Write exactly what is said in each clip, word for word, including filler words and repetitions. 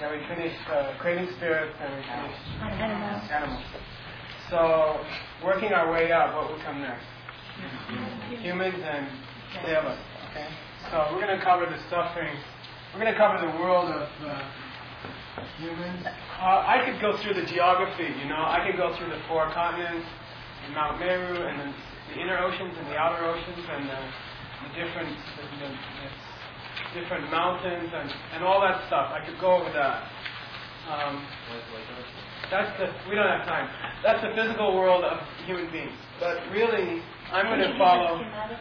then we finished uh, Craving Spirits, and we finished Animals. Animals. So, working our way up, what will come next? Humans and Devas. Okay. So we're going to cover the suffering. We're going to cover the world of uh, humans. Uh, I could go through the geography. You know, I could go through the four continents, and Mount Meru, and the, the inner oceans and the outer oceans, and the, the different the, the, the different mountains and, and all that stuff. I could go over that. Um, that's the we don't have time. That's the physical world of human beings. But really, I'm going to follow.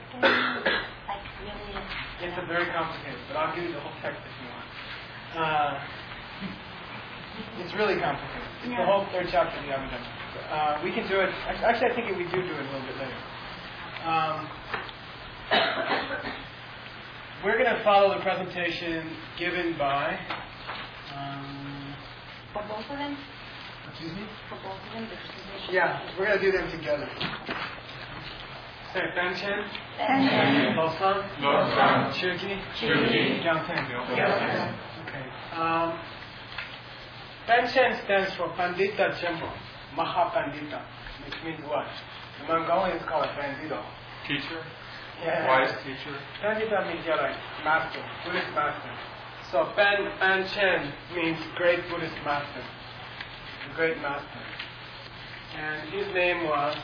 It's a very complicated, but I'll give you the whole text if you want. Uh, it's really complicated. It's yeah. the whole third chapter of the Abhidhamma. Uh, we can do it. Actually, I think we do do it a little bit later. Um, we're going to follow the presentation given by. Um, For both of them? Excuse me? For both of them, the presentation? Yeah, we're going to do them together. Say, Fan Chen? Fan Chen. Lo San? Lo San. Chirki? Chirki. Gyal Ten. Okay. Um, Fan Chen stands for Pandita Chenpo, Mahapandita, which means what? The Mongolians call it Bandito. Teacher? Yeah. Wise teacher? Pandita means yeah, like master, Buddhist master. So Fan, Fan Chen means great Buddhist master, the great master. And his name was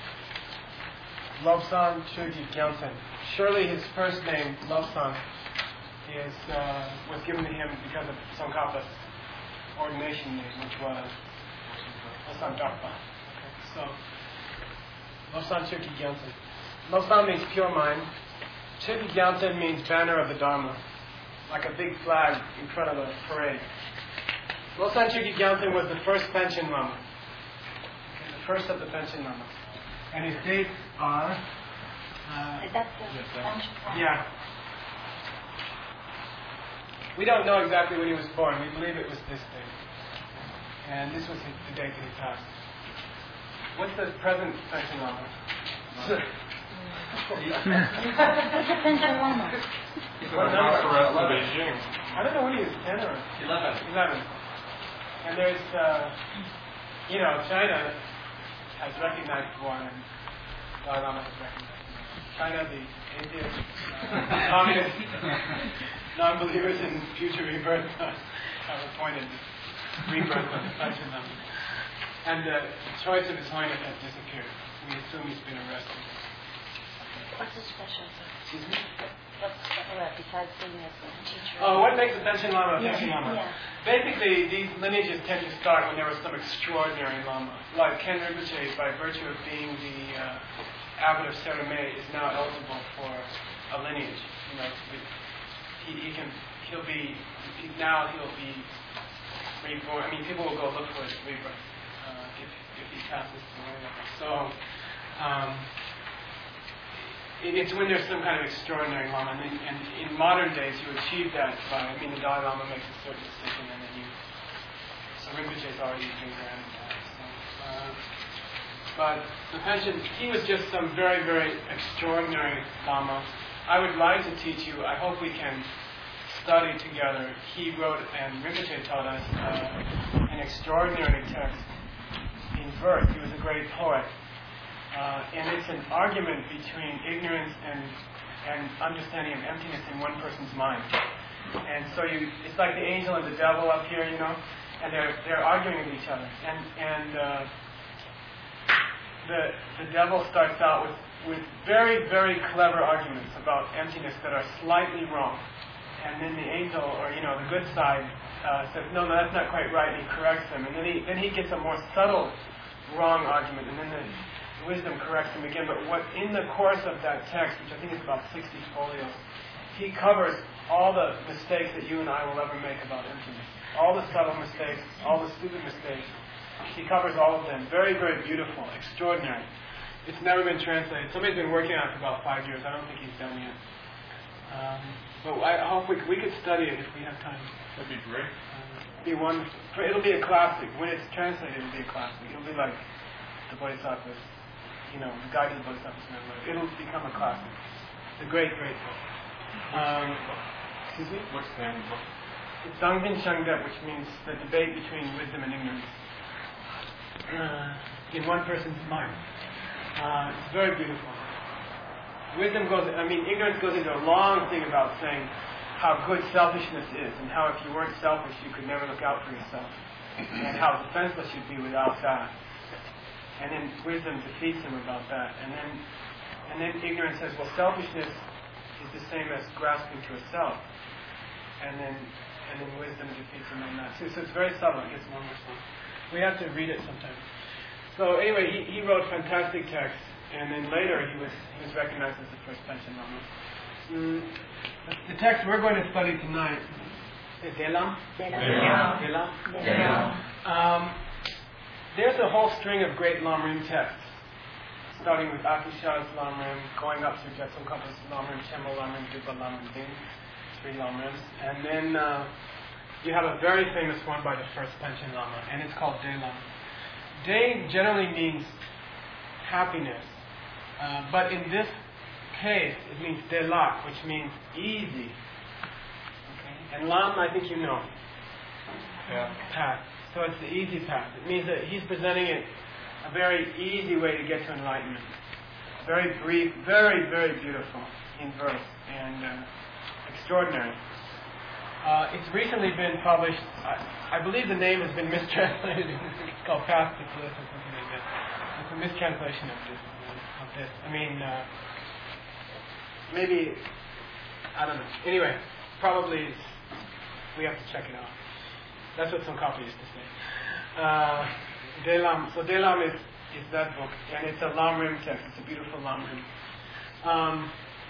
Lobsang Chögyal Gyaltsen. Surely his first name, Lobsang, is uh, was given to him because of Tsongkhapa's ordination name, which was Lobsang Drakpa. Okay, so Lobsang Chögyal Gyaltsen. Lobsang means pure mind. Chögyal Gyaltsen means banner of the Dharma, like a big flag in front of a parade. Lobsang Chögyal Gyaltsen was the first Panchen Lama, okay, the first of the Panchen Lamas. And his dates are... Uh, Is that the yes, yeah. We don't know exactly when he was born. We believe it was this date. And this was the date that he passed. What's the present Panchen Lama? What's the Panchen Lama? He's on house arrest in Beijing. I don't know when he was ten or... Eleven. Eleven. And there's, uh, you know, China has recognized one, and Dalai Lama has recognized one. China, the atheist, uh, communist, non-believers in future rebirth uh, have appointed rebirth of the Panchen Lama. And uh, the choice of His Holiness has disappeared. We assume he's been arrested. What's the special? Excuse me? What's special besides being a teacher? Oh, what makes a Panchen Lama a yeah. Panchen Lama? Yeah. Basically, these lineages tend to start when there was some extraordinary Lama. Like Ken Rinpoche, by virtue of being the uh, abbot of Serame, is now eligible for a lineage. You know, he, he can, he'll be, he, now he'll be reborn. I mean, people will go look for his rebirth uh, if, if he passes away. So, um, it's when there's some kind of extraordinary Lama, and, in, and in modern days you achieve that by, I mean, the Dalai Lama makes a certain decision, and then you, so Rinpoche's already doing that. So, uh, but the Panchen, he was just some very, very extraordinary Lama. I would like to teach you, I hope we can study together. He wrote, and Rinpoche taught us, uh, an extraordinary text in verse. He was a great poet. Uh, and it's an argument between ignorance and and understanding of emptiness in one person's mind. And so you, it's like the angel and the devil up here, you know, and they're they're arguing with each other. And and uh, the the devil starts out with with very very clever arguments about emptiness that are slightly wrong, and then the angel, or you know, the good side uh, says, no, no, that's not quite right, and he corrects them. And then he then he gets a more subtle wrong argument, and then the wisdom corrects him again. But what in the course of that text, which I think is about sixty folios, he covers all the mistakes that you and I will ever make about emptiness. All the subtle mistakes, all the stupid mistakes. He covers all of them. Very, very beautiful, extraordinary. It's never been translated. Somebody's been working on it for about five years. I don't think he's done yet. Um, but I hope we, we could study it if we have time. That'd be great. Uh, it'll be wonderful. It'll be a classic. When it's translated, it'll be a classic. It'll be like the Bodhisattva's, you know, the Guide to the Bodhisattva's Memory. It'll become a classic. It's a great, great book. Um, excuse me? What's the name of the book? It's Dangbin Shangdep, which means the debate between wisdom and ignorance. Uh, in one person's mind. Uh, it's very beautiful. Wisdom goes, I mean, ignorance goes into a long thing about saying how good selfishness is, and how if you weren't selfish, you could never look out for yourself, and how defenseless you'd be without that. And then wisdom defeats him about that. And then, and then ignorance says, well, selfishness is the same as grasping to a self. And then, and then wisdom defeats him on that too. So it's very subtle. It gets more and more subtle. We have to read it sometimes. So anyway, he, he wrote fantastic texts, and then later he was he was recognized as the first Panchen Lama. Mm, the text we're going to study tonight is Delam. Delam. Delam. Delam. Um, there's a whole string of great Lamrim texts, starting with Atisha's Lamrim, going up to Jetsun Kapa's Lamrim, Chemo Lamrim, Dupa Lamrim Ding, three Lamrims, and then uh, you have a very famous one by the first Panchen Lama, and it's called Delam. De generally means happiness, uh, but in this case it means delak, which means easy. Okay? And Lam, I think you know, Yeah. path. So it's the easy path. It means that he's presenting it a very easy way to get to enlightenment. Very brief, very, very beautiful in verse, and uh, extraordinary. Uh, it's recently been published. I, I believe the name has been mistranslated. It's called Path to Bliss or something like that. It's a mistranslation of this. Of this. I mean, uh, maybe, I don't know. Anyway, probably it's, we have to check it out. That's what some copy used to say. Uh, Delam. So Delam is, is that book, and it's a Lamrim text. It's a beautiful Lamrim. Um,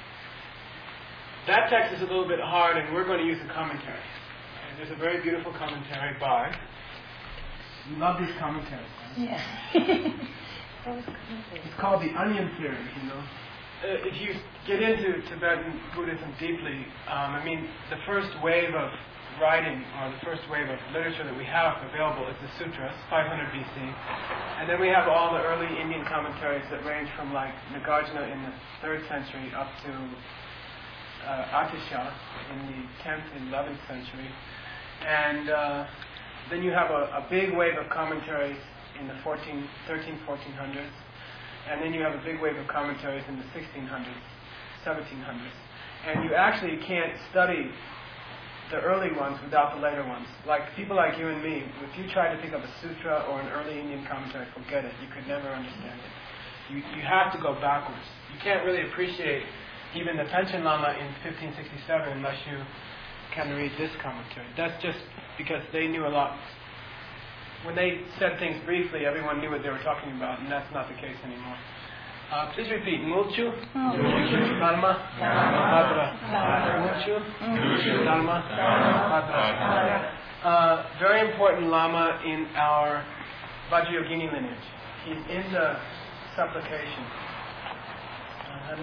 That text is a little bit hard, and we're going to use a commentary. And there's a very beautiful commentary by. You love these commentaries. Right? Yeah. It's called the Onion Series, you know. Uh, if you get into Tibetan Buddhism deeply, um, I mean, the first wave of writing, or the first wave of literature that we have available is the Sutras, five hundred B C. And then we have all the early Indian commentaries that range from like Nagarjuna in the third century up to Uh, Atisha in the tenth and eleventh century, and uh, then you have a, a big wave of commentaries in the fourteen, thirteen, fourteen hundreds, and then you have a big wave of commentaries in the sixteen hundreds, seventeen hundreds, and you actually can't study the early ones without the later ones. Like people like you and me, if you try to pick up a sutra or an early Indian commentary, forget it. You could never understand it. You you have to go backwards. You can't really appreciate even the Panchen Lama in fifteen sixty-seven unless you can read this commentary. That's just because they knew a lot. When they said things briefly, everyone knew what they were talking about, and that's not the case anymore. Uh, please repeat. Ngulchu, Dharma, Bhadra. Ngulchu, Dharma, Bhadra. Uh, very important Lama in our Vajrayogini lineage. He's in the supplication. It's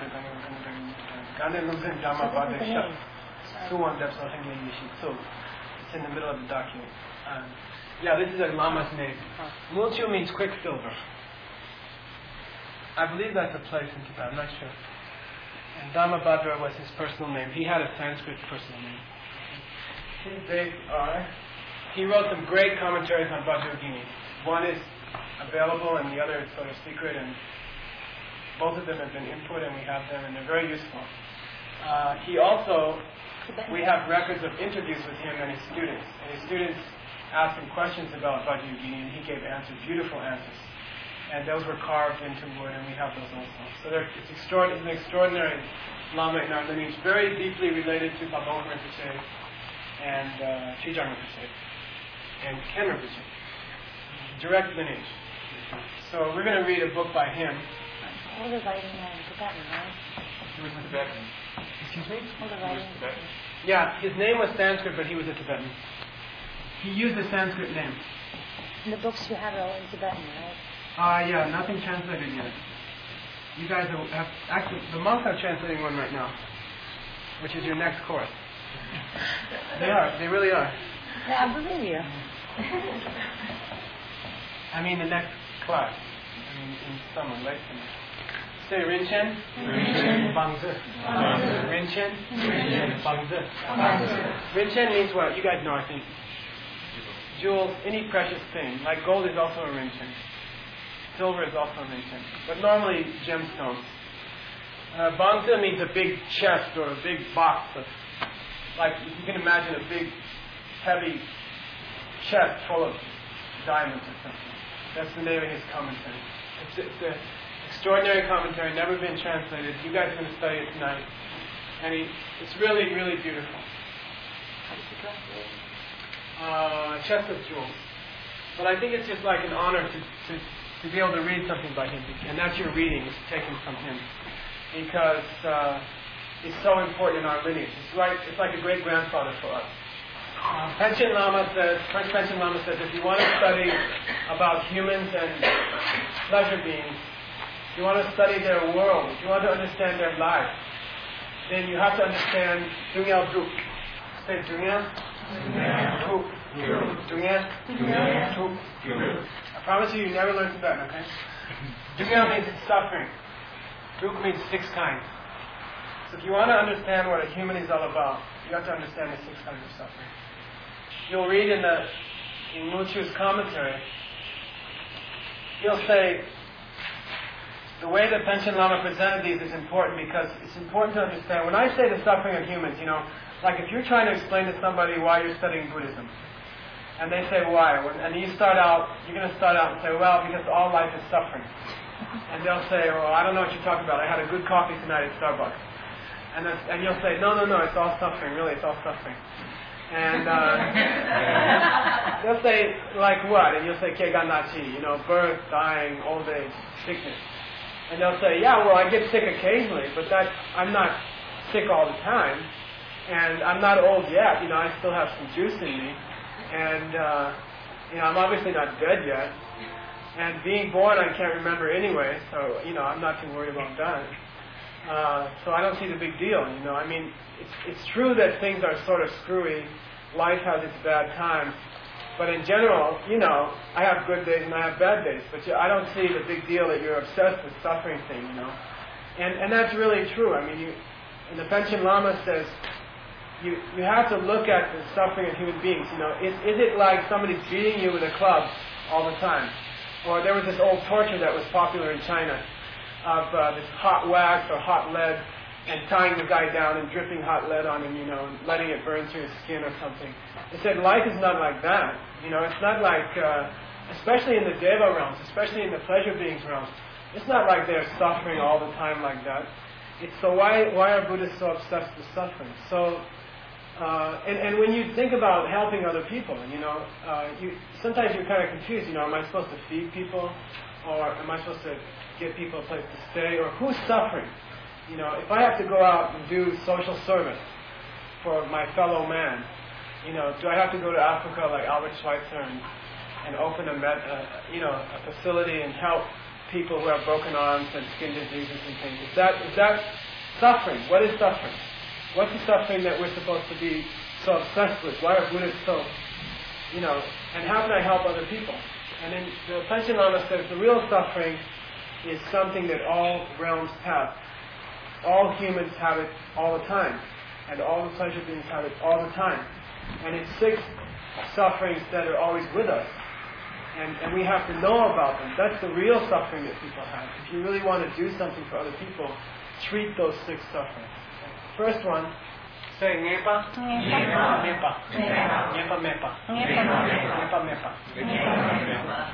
in the middle of the document. Um, yeah, this is a Lama's name. Mulchu means quicksilver. I believe that's a place in Tibet, I'm not sure. And Dhamabhadra was his personal name. He had a Sanskrit personal name. His dates are, he wrote some great commentaries on Vajrayogini. One is available and the other is sort of secret, and both of them have been input, and we have them, and they're very useful. Uh, he also, we have records of interviews with him and his students. And his students asked him questions about Vajrayogini, and he gave answers, beautiful answers. And those were carved into wood, and we have those also. So it's, extraordinary, it's an extraordinary Lama in our lineage, very deeply related to Pabong Rinpoche and uh, Chijang Rinpoche and Ken Rinpoche. Direct lineage. So we're going to read a book by him. All the writing in Tibetan, right? He was Tibetan. Excuse me? All the He was writing. Tibetan. Yeah, his name was Sanskrit, but he was a Tibetan. He used a Sanskrit name. And the books you have are all in Tibetan, right? Uh, yeah, nothing translated yet. You guys are, have, actually, the monks are translating one right now, which is your next course. They are, they really are. Yeah, I believe you. I mean, the next class. I mean, in summer, late summer. Say Rinchen. Rinchen. Bangzi. Rinchen. Rinchen. Bangzi. Bangzi. Rinchen means what? You guys know, I think. Jewels, any precious thing. Like gold is also a rinchen. Silver is also a rinchen. But normally gemstones. Uh, Bangzi means a big chest or a big box of, like you can imagine a big, heavy chest full of diamonds or something. That's the name of his commentary. It's, it's an extraordinary commentary, never been translated. You guys are going to study it tonight. And he, it's really, really beautiful. Uh, chest of jewels. But I think it's just like an honor to, to, to be able to read something by him. And that's your reading, is taken from him. Because uh, it's so important in our lineage. It's, right, it's like a great-grandfather for us. Uh, Panchen Lama says, French Panchen Lama says, if you want to study about humans and pleasure beings, if you want to study their world, if you want to understand their life, then you have to understand Dunya Druk. Say Dunya Druk. Dunya Druk. I promise you, you never learn Tibetan, okay? Dunya means suffering. Druk means six kinds. So if you want to understand what a human is all about, you have to understand the six kinds of suffering. You'll read in the in Muchu's commentary, he'll say, the way that Panchen Lama presented these is important because it's important to understand. When I say the suffering of humans, you know, like if you're trying to explain to somebody why you're studying Buddhism, and they say why, and you start out, you're going to start out and say, well, because all life is suffering. And they'll say, well, I don't know what you're talking about. I had a good coffee tonight at Starbucks. And, and you'll say, no, no, no, it's all suffering. Really, it's all suffering. And uh, they'll say, like what? And you'll say, Keganachi, you know, birth, dying, old age, sickness. And they'll say, yeah, well, I get sick occasionally, but that I'm not sick all the time. And I'm not old yet. You know, I still have some juice in me. And, uh, you know, I'm obviously not dead yet. And being born, I can't remember anyway, so, you know, I'm not too worried about that. Uh, so I don't see the big deal, you know. I mean, it's, it's true that things are sort of screwy. Life has its bad times. But in general, you know, I have good days and I have bad days. But you, I don't see the big deal that you're obsessed with suffering thing, you know. And and that's really true. I mean, you, and the Panchen Lama says, you, you have to look at the suffering of human beings, you know. Is, is it like somebody's beating you with a club all the time? Or there was this old torture that was popular in China of uh, this hot wax or hot lead and tying the guy down and dripping hot lead on him, you know, and letting it burn through his skin or something. They said life is not like that. You know, it's not like, uh, especially in the Deva realms, especially in the pleasure beings realms, it's not like they're suffering all the time like that. It's so why why are Buddhists so obsessed with suffering? So, uh, and, and when you think about helping other people, you know, uh, you sometimes you're kind of confused, you know, am I supposed to feed people? Or am I supposed to get people a place to stay? Or who's suffering? You know, if I have to go out and do social service for my fellow man, you know, do I have to go to Africa like Albert Schweitzer and, and open a, med, uh, you know, a facility and help people who have broken arms and skin diseases and things? Is that is that suffering? What is suffering? What's the suffering that we're supposed to be so obsessed with? Why are Buddhists so, you know, and how can I help other people? And then the Panchen Lama says the real suffering is something that all realms have. All humans have it all the time. And all the pleasure beings have it all the time. And it's six sufferings that are always with us. And, and we have to know about them. That's the real suffering that people have. If you really want to do something for other people, treat those six sufferings. First one, say Ngepa. Ngepa. Ngepa. Ngepa mepa. Ngepa mepa.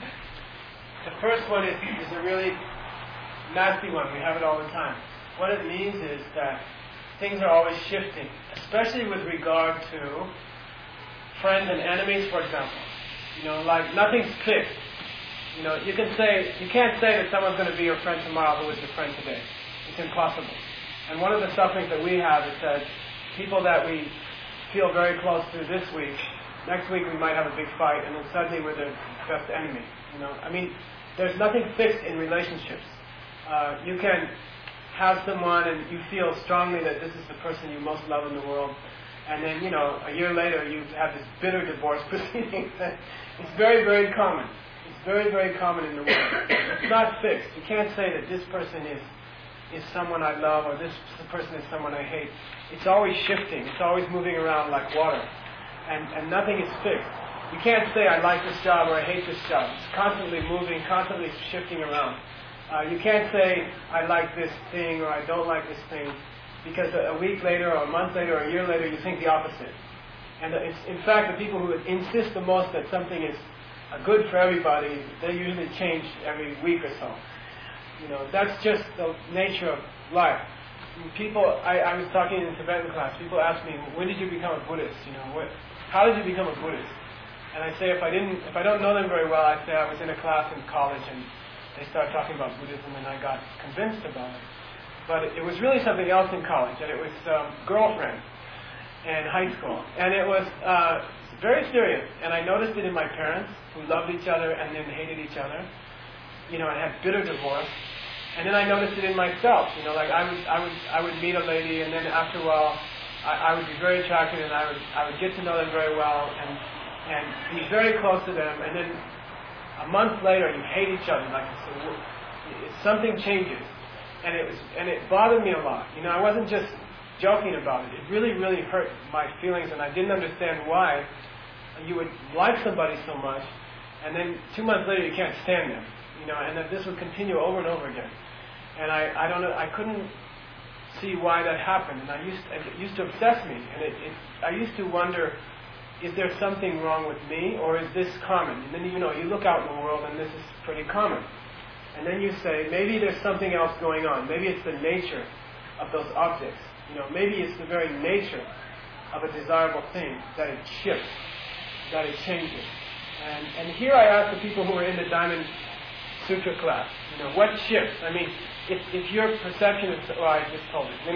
The first one is, is a really nasty one. We have it all the time. What it means is that things are always shifting, especially with regard to friends and enemies, for example. You know, like nothing's fixed. You know, you can say, you can't say that someone's going to be your friend tomorrow who was your friend today. It's impossible. And one of the sufferings that we have is that people that we feel very close to this week, next week we might have a big fight, and then suddenly we're their best enemy. You know, I mean, there's nothing fixed in relationships. Uh, you can have someone and you feel strongly that this is the person you most love in the world, and then, you know, a year later you have this bitter divorce proceeding. It's very, very common. It's very, very common in the world. It's not fixed. You can't say that this person is is someone I love or this person is someone I hate. It's always shifting. It's always moving around like water. And, and nothing is fixed. You can't say I like this job or I hate this job. It's constantly moving, constantly shifting around. Uh, you can't say I like this thing or I don't like this thing, because a, a week later or a month later or a year later you think the opposite. And it's, in fact, the people who insist the most that something is uh, good for everybody, they usually change every week or so. You know, that's just the nature of life. People, I, I was talking in Tibetan class, people ask me, when did you become a Buddhist? You know, what, how did you become a Buddhist? And I say, if I didn't, if I don't know them very well, I say I was in a class in college and they started talking about Buddhism and I got convinced about it. But it was really something else in college, and it was um, girlfriend in high school. And it was uh, very serious. And I noticed it in my parents, who loved each other and then hated each other, you know, and had bitter divorce. And then I noticed it in myself, you know, like I would, I would, I would meet a lady, and then after a while, I, I would be very attracted, and I would, I would get to know them very well, and and be very close to them, and then a month later, you hate each other, like so, something changes, and it was, and it bothered me a lot. You know, I wasn't just joking about it. It really, really hurt my feelings, and I didn't understand why you would like somebody so much, and then two months later, you can't stand them. You know, and that this would continue over and over again. And I, I don't know, I couldn't see why that happened. And I used, it used to obsess me. And it, it, I used to wonder, is there something wrong with me, or is this common? And then, you know, you look out in the world, and this is pretty common. And then you say, maybe there's something else going on. Maybe it's the nature of those objects. You know, maybe it's the very nature of a desirable thing that it shifts, that it changes. And, and here I ask the people who are in the Diamond Sutra class, you know, what shifts? I mean, if, if your perception is, well, I just told it.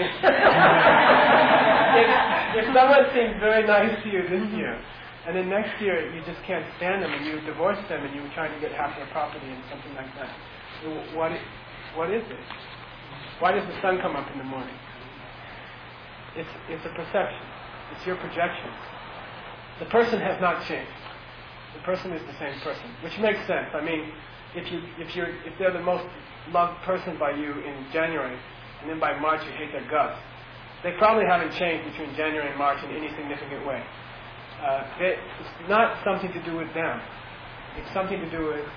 if, if someone seems very nice to you this year, and then next year you just can't stand them, and you divorce them, and you're trying to get half their property and something like that, what, what is it? Why does the sun come up in the morning? It's, it's a perception. It's your projection. The person has not changed. The person is the same person, which makes sense. I mean, if you if you're if they're the most loved person by you in January, and then by March you hate their guts, they probably haven't changed between January and March in any significant way. Uh, they, it's not something to do with them. It's something to do with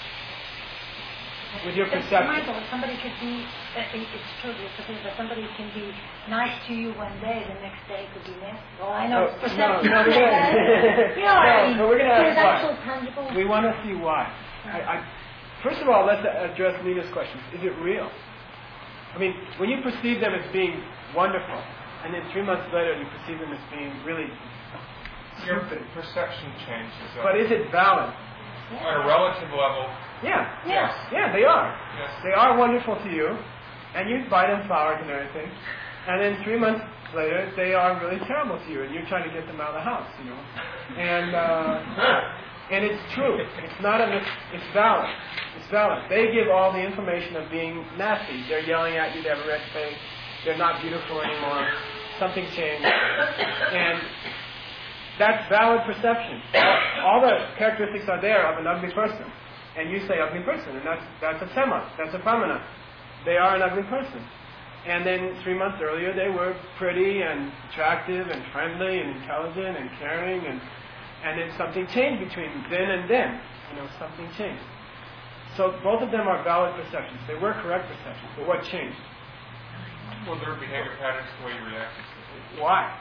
with your perception. Michael, somebody could be, uh, it's true, it's true, but somebody can be nice to you one day, the next day could be nasty. Well, I know Oh, it's no, perception. no, we're gonna, you know what I mean? no, but we're going to There's ask actual why. tangible. We want to see why. I, I, first of all, let's address Nita's question. Is it real? I mean, when you perceive them as being wonderful, and then three months later you perceive them as being really Your stupid. perception changes. uh, But is it valid? On a relative level, Yeah. Yes. Yeah, they are. yes. They are wonderful to you, and you buy them flowers and everything. And then three months later, they are really terrible to you, and you're trying to get them out of the house, you know. And uh, and it's true. It's not a mis- It's valid. It's valid. They give all the information of being nasty. They're yelling at you. They have a red face. They're not beautiful anymore. Something changed. And that's valid perception. All, all the characteristics are there of an ugly person. And you say ugly person, and that's that's a sema, that's a pramana. They are an ugly person. And then three months earlier they were pretty and attractive and friendly and intelligent and caring, and and then something changed between then and then. You know, something changed. So both of them are valid perceptions. They were correct perceptions, but what changed? Well, their behavior patterns, the way you react. Why?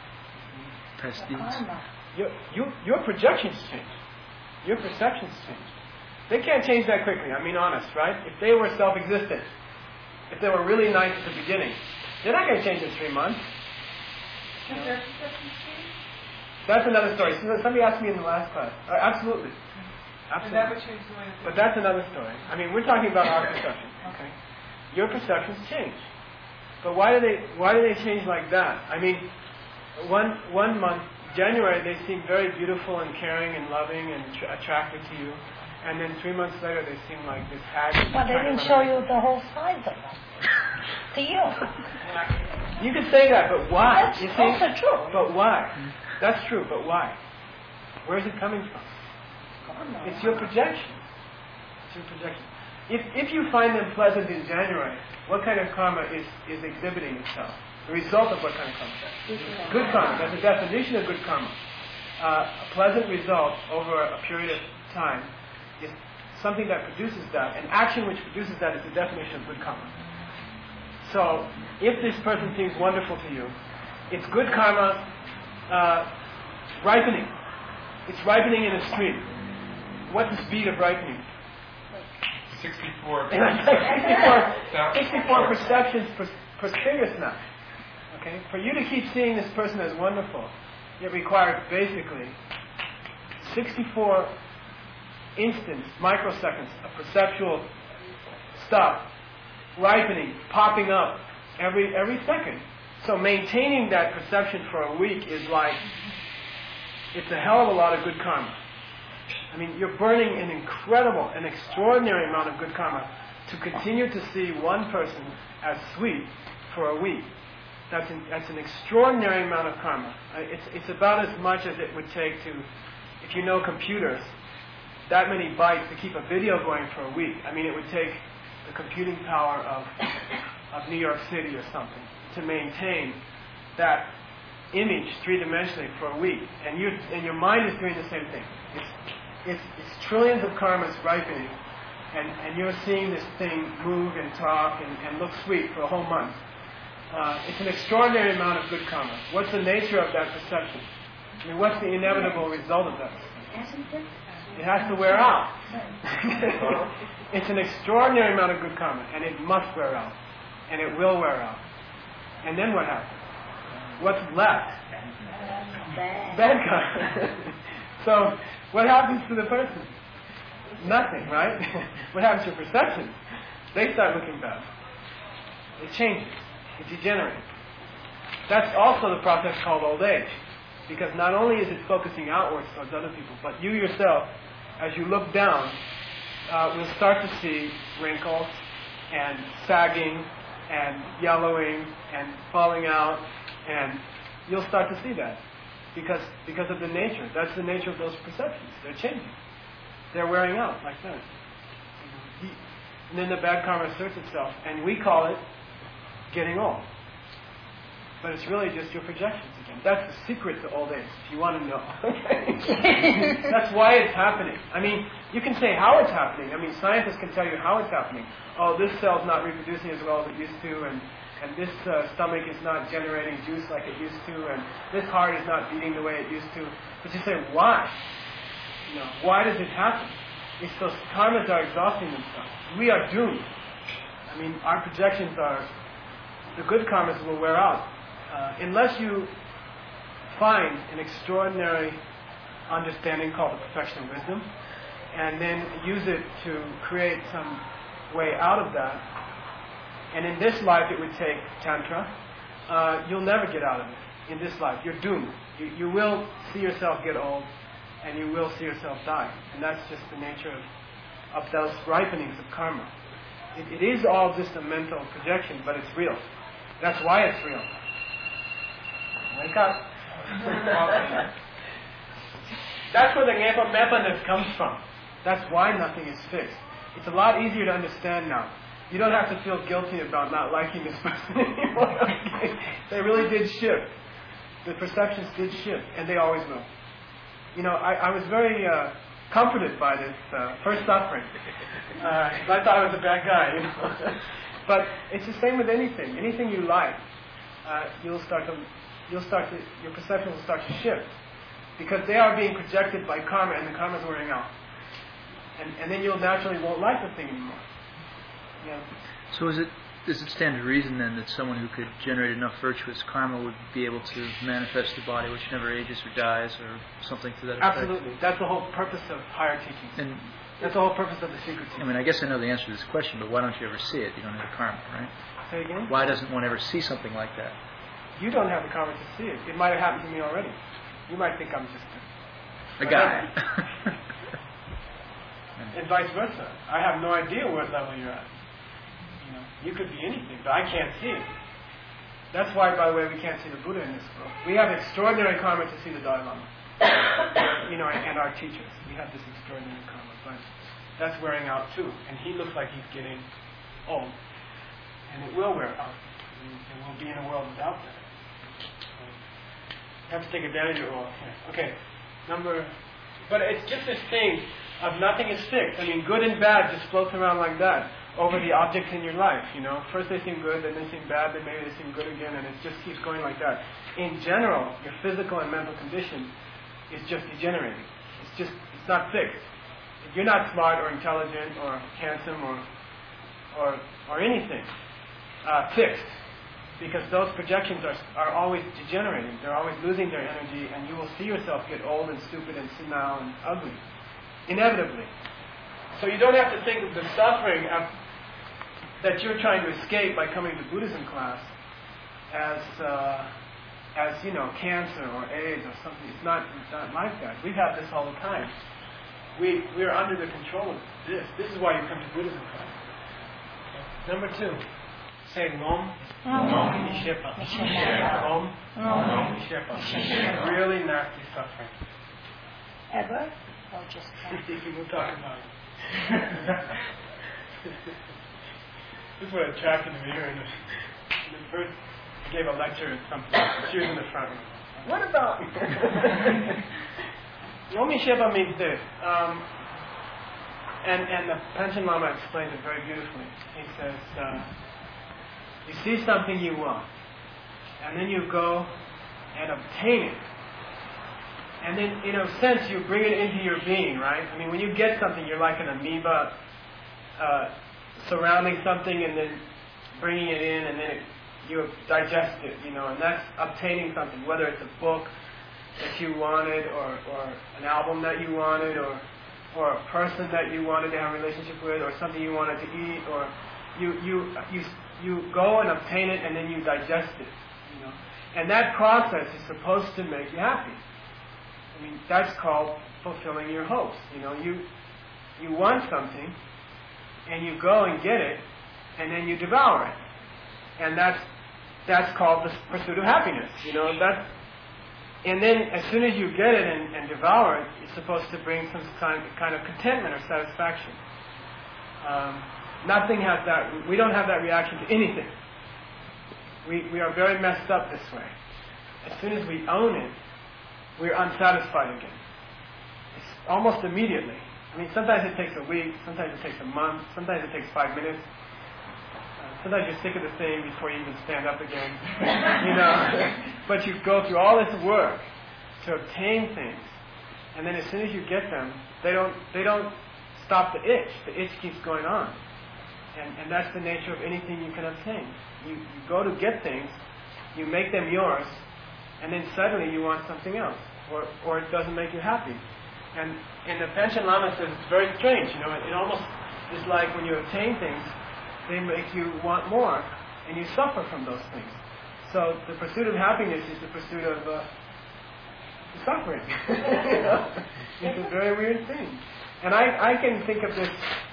Karma. Your, you, your projections changed. Your perceptions changed. They can't change that quickly, I mean honest, right? If they were self-existent, if they were really nice at the beginning, they're not going to change in three months. You know? That's another story. Somebody asked me in the last class. Uh, absolutely. Absolutely. But that's another story. I mean, we're talking about our perception. Okay. Your perceptions change. But why do they why do they change like that? I mean, one one month, January, they seem very beautiful and caring and loving and tra- attractive to you. And then three months later, they seem like this hag. But they didn't show you the whole size of them. To you. You could say that, but why? That's you see? also true. But why? That's true, but why? Where is it coming from? karma. It's your projection. It's your projection. If if you find them pleasant in January, what kind of karma is, is exhibiting itself? The result of what kind of karma? Good karma. That's the definition of good karma. Uh, a pleasant result over a period of time is something that produces that. An action which produces that is the definition of good karma. So, if this person seems wonderful to you, it's good karma uh, ripening. It's ripening in a stream. What's the speed of ripening? sixty-four. sixty-four, sixty-four perceptions per, per serious now. Okay? For you to keep seeing this person as wonderful, it requires basically sixty-four instants, microseconds of perceptual stuff ripening, popping up every every second. So maintaining that perception for a week is like, it's a hell of a lot of good karma. I mean, you're burning an incredible, an extraordinary amount of good karma to continue to see one person as sweet for a week. That's an, that's an extraordinary amount of karma. Uh, It's, it's about as much as it would take to, if you know computers, that many bytes to keep a video going for a week. I mean, it would take the computing power of, of New York City or something to maintain that image three-dimensionally for a week. And, you, and your mind is doing the same thing. It's, it's, it's trillions of karmas ripening, and, and you're seeing this thing move and talk and, and look sweet for a whole month. Uh, it's an extraordinary amount of good karma. What's the nature of that perception? I mean, what's the inevitable result of that? It has to wear out. It's an extraordinary amount of good karma, and it must wear out, and it will wear out. And then what happens? What's left? Bad karma. So, what happens to the person? Nothing, right? What happens to your perception? They start looking bad. It changes. It degenerates. That's also the process called old age. Because not only is it focusing outwards towards other people, but you yourself, as you look down, uh, will start to see wrinkles and sagging and yellowing and falling out, and you'll start to see that because because of the nature. That's the nature of those perceptions. They're changing. They're wearing out like that. And then the bad karma asserts itself, and we call it getting old. But it's really just your projections again. That's the secret to old age, if you want to know. That's why it's happening. I mean, you can say how it's happening. I mean, scientists can tell you how it's happening. Oh, this cell's not reproducing as well as it used to, and, and this uh, stomach is not generating juice like it used to, and this heart is not beating the way it used to. But you say, why? You know, why does it happen? It's those karmas are exhausting themselves. We are doomed. I mean, our projections are, the good karmas will wear out. Uh, unless you find an extraordinary understanding called the perfection of wisdom, and then use it to create some way out of that, and in this life it would take Tantra, uh, you'll never get out of it. In this life, you're doomed. You, you will see yourself get old, and you will see yourself die. And that's just the nature of, of those ripenings of karma. It, it is all just a mental projection, but it's real. That's why it's real. Wake up. That's where the ngepa mepaness comes from. That's why nothing is fixed. It's a lot easier to understand now. You don't have to feel guilty about not liking this person anymore. Okay? They really did shift. The perceptions did shift, and they always will. You know, I, I was very uh, comforted by this uh, first suffering. Uh, I thought I was a bad guy, you know. But it's the same with anything. Anything you like, uh, you'll start to, you'll start to, your perception will start to shift, because they are being projected by karma, and the karma is wearing out. And, and then you'll naturally won't like the thing anymore. Yeah. So is it is it stand to reason then that someone who could generate enough virtuous karma would be able to manifest a body which never ages or dies or something to that effect? Absolutely. That's the whole purpose of higher teachings. And that's the whole purpose of the secret teaching. I mean, I guess I know the answer to this question, but why don't you ever see it? You don't have karma, right? Say again? Why doesn't one ever see something like that? You don't have the karma to see it. It might have happened to me already. You might think I'm just a, a guy. And vice versa. I have no idea what level you're at. You know, you could be anything, but I can't see it. That's why, by the way, we can't see the Buddha in this world. We have extraordinary karma to see the Dalai Lama. you know, and, and our teachers. We have this extraordinary karma, but that's wearing out too. And he looks like he's getting old, and it will wear out, and, and we'll be in a world without that. So you have to take advantage of all. Yeah. Okay, number. But it's just this thing of nothing is fixed. I mean, good and bad just floats around like that over the objects in your life, you know. First they seem good, then they seem bad, then maybe they seem good again, and it just keeps going like that. In general, your physical and mental condition is just degenerating. It's just, it's not fixed. If you're not smart or intelligent or handsome or or or anything uh, fixed, because those projections are are always degenerating. They're always losing their energy, and you will see yourself get old and stupid and senile and ugly, inevitably. So you don't have to think of the suffering of, that you're trying to escape by coming to Buddhism class as, uh, as you know, cancer or AIDS or something. It's not, it's not like that. We have this all the time. We we are under the control of this. This is why you come to Buddhism class. Okay. Number two, say Lom Nishepa. Lom Nishepa. Really nasty suffering. Ever? Or just We'll talk about it. This is what attracted me here. In the, in the first, I gave a lecture at something. She was in the front room. What about? Nomi Shepa means this. Um, and, and the Panchen Lama explains it very beautifully. He says, uh, you see something you want, and then you go and obtain it. And then, in a sense, you bring it into your being, right? I mean, when you get something, you're like an amoeba uh, surrounding something and then bringing it in, and then it, you digest it, you know, and that's obtaining something, whether it's a book that you wanted, or, or an album that you wanted, or or a person that you wanted to have a relationship with, or something you wanted to eat, or you you you you go and obtain it, and then you digest it, you know. And that process is supposed to make you happy. I mean, that's called fulfilling your hopes. You know, you you want something, and you go and get it, and then you devour it, and that's that's called the pursuit of happiness. You know, that's, and then as soon as you get it and, and devour it, it's supposed to bring some kind kind of contentment or satisfaction. Um, nothing has that. We don't have that reaction to anything. We we are very messed up this way. As soon as we own it, we're unsatisfied again. It's almost immediately. I mean, sometimes it takes a week, sometimes it takes a month, sometimes it takes five minutes. Uh, sometimes you're sick of the thing before you even stand up again. You know, but you go through all this work to obtain things, and then as soon as you get them, they don't they don't stop the itch. The itch keeps going on, and and that's the nature of anything you can obtain. You you go to get things, you make them yours, and then suddenly you want something else, or or it doesn't make you happy. And and the Panchen Lama says it's very strange. You know, it, it almost is like when you obtain things, they make you want more, and you suffer from those things. So the pursuit of happiness is the pursuit of uh, suffering. You know? It's a very weird thing. And I, I can think of this.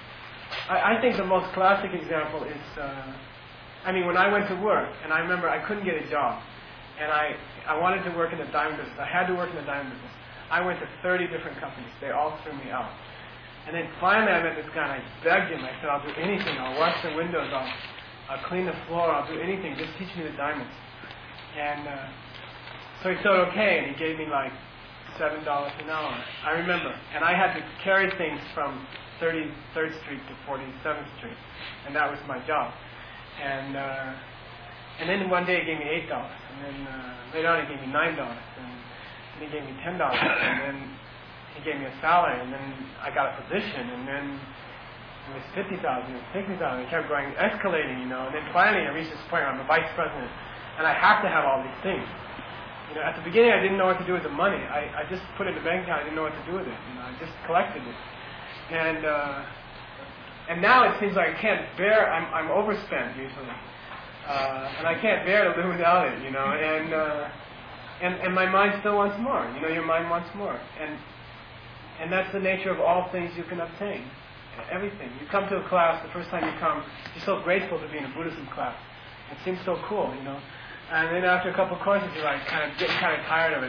I, I think the most classic example is. Uh, I mean, when I went to work, and I remember I couldn't get a job. And I, I wanted to work in the diamond business. I had to work in the diamond business. I went to thirty different companies. They all threw me out. And then finally I met this guy, and I begged him. I said, I'll do anything. I'll wash the windows. I'll, I'll clean the floor. I'll do anything. Just teach me the diamonds. And uh, so he said, okay. And he gave me like seven dollars an hour. I remember. And I had to carry things from thirty-third Street to forty-seventh Street. And that was my job. And... Uh, And then one day he gave me eight dollars, and then uh, later on he gave me nine dollars, and then he gave me ten dollars, and then he gave me a salary, and then I got a position, and then it was fifty thousand, it was sixty thousand. It kept going, escalating, you know. And then finally I reached this point where I'm the vice president, and I have to have all these things. You know, at the beginning I didn't know what to do with the money. I, I just put it in the bank account. I didn't know what to do with it. You know, I just collected it, and uh, and now it seems like I can't bear. I'm I'm overspent usually. Uh, and I can't bear to live without it, you know, and, uh, and and my mind still wants more, you know, your mind wants more, and and that's the nature of all things you can obtain, everything. You come to a class, the first time you come, you're so grateful to be in a Buddhism class, it seems so cool, you know, and then after a couple of courses you're like kind of getting kind of tired of it,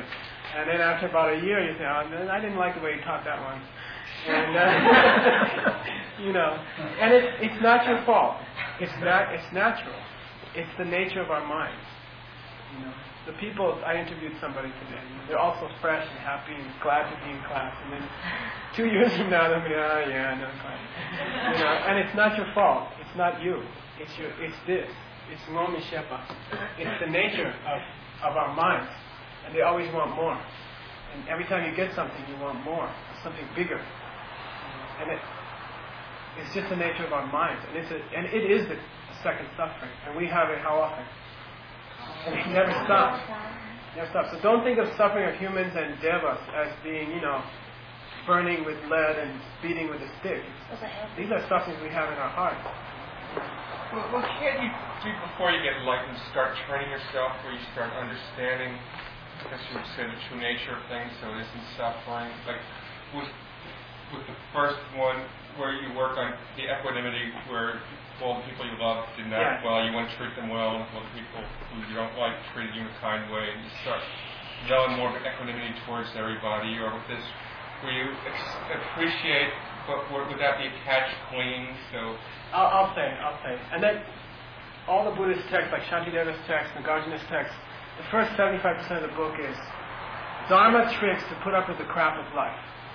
And then after about a year, you say, oh, I didn't like the way he taught that one. And, uh, you know, and it's, it's not your fault. It's not, it's natural. It's the nature of our minds. You know, the people, I interviewed somebody today, you know, they're also fresh and happy and glad to be in class. And then two years from now, they'll be, oh yeah, no class. You know, and it's not your fault. It's not you. It's your, it's this. It's Momi Shepa. It's the nature of, of our minds. And they always want more. And every time you get something, you want more. Something bigger. And it, it's just the nature of our minds. And, it's a, and it is the second suffering. And we have it how often? And it never stops. Never stops. So don't think of suffering of humans and devas as being, you know, burning with lead and beating with a stick. These are sufferings we have in our hearts. Well, well, can't you, do before you get enlightened, start training yourself where you start understanding, I guess you would say, the true nature of things, so it isn't suffering? Like, with, with the first one, where you work on the equanimity, where all the people you love didn't act Yeah. well, you want to treat them well, and all the people who you don't like treating you in a kind way, and you start developing more of equanimity towards everybody, or with this, where you ex- appreciate, but would that be attached, clean, so... I'll, I'll say, I'll say. And then all the Buddhist texts, like Shantideva's text, Nagarjuna's text, the first seventy-five percent of the book is Dharma tricks to put up with the crap of life.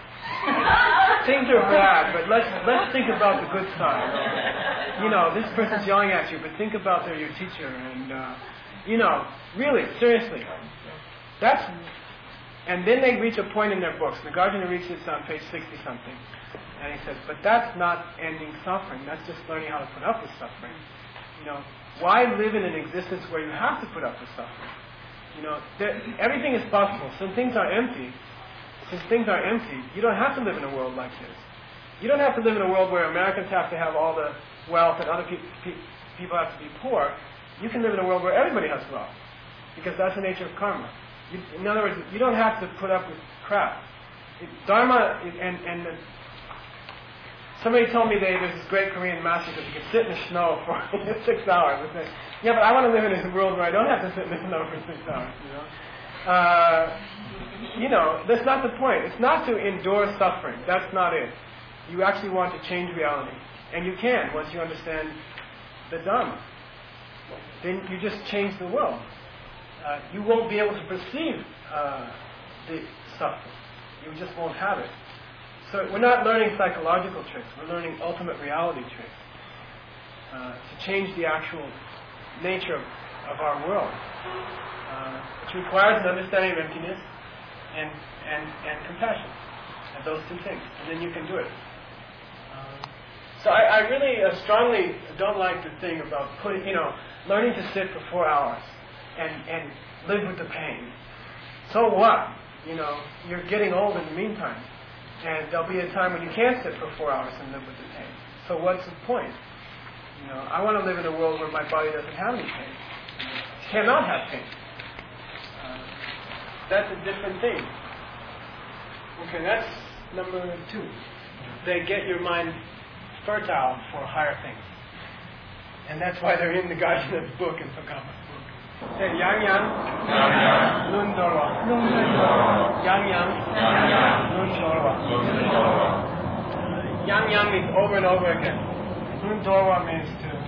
Things are bad, but let's let's think about the good side. You know, this person's yelling at you, but think about they're your teacher, and uh, you know, really, seriously, that's. And then they reach a point in their books. Nagarjuna reaches on page sixty something, and he says, "But that's not ending suffering. That's just learning how to put up with suffering. You know, why live in an existence where you have to put up with suffering? You know, there, everything is possible. Some things are empty." Since things are empty, you don't have to live in a world like this. You don't have to live in a world where Americans have to have all the wealth and other pe- pe- people have to be poor. You can live in a world where everybody has wealth, because that's the nature of karma. You, in other words, you don't have to put up with crap. It, Dharma, and, and the, somebody told me they, there's this great Korean master that you can sit in the snow for six hours. I said, yeah, but I want to live in a world where I don't have to sit in the snow for six hours, you know. Uh, you know, that's not the point. It's not to endure suffering. That's not it. You actually want to change reality. And you can once you understand the Dhamma. Then you just change the world. Uh, you won't be able to perceive uh, the suffering. You just won't have it. So we're not learning psychological tricks. We're learning ultimate reality tricks uh, to change the actual nature of, of our world. Uh, which requires an understanding of emptiness and, and, and compassion, and those two things, and then you can do it. Um, so I, I really uh, strongly don't like the thing about putting, you know, learning to sit for four hours and, and live with the pain. So what? You know, you're getting old in the meantime, and there'll be a time when you can't sit for four hours and live with the pain. So what's the point? You know, I want to live in a world where my body doesn't have any pain. It cannot have pain. That's a different thing. Okay, that's number two. They get your mind fertile for higher things. And that's why they're in the Nagarjuna's book and Pagama's book. Say Yang Yang, Lun Dorwa. Yang Yang, Lun Dorwa. Yang Yang means over and over again. Lun Dorwa means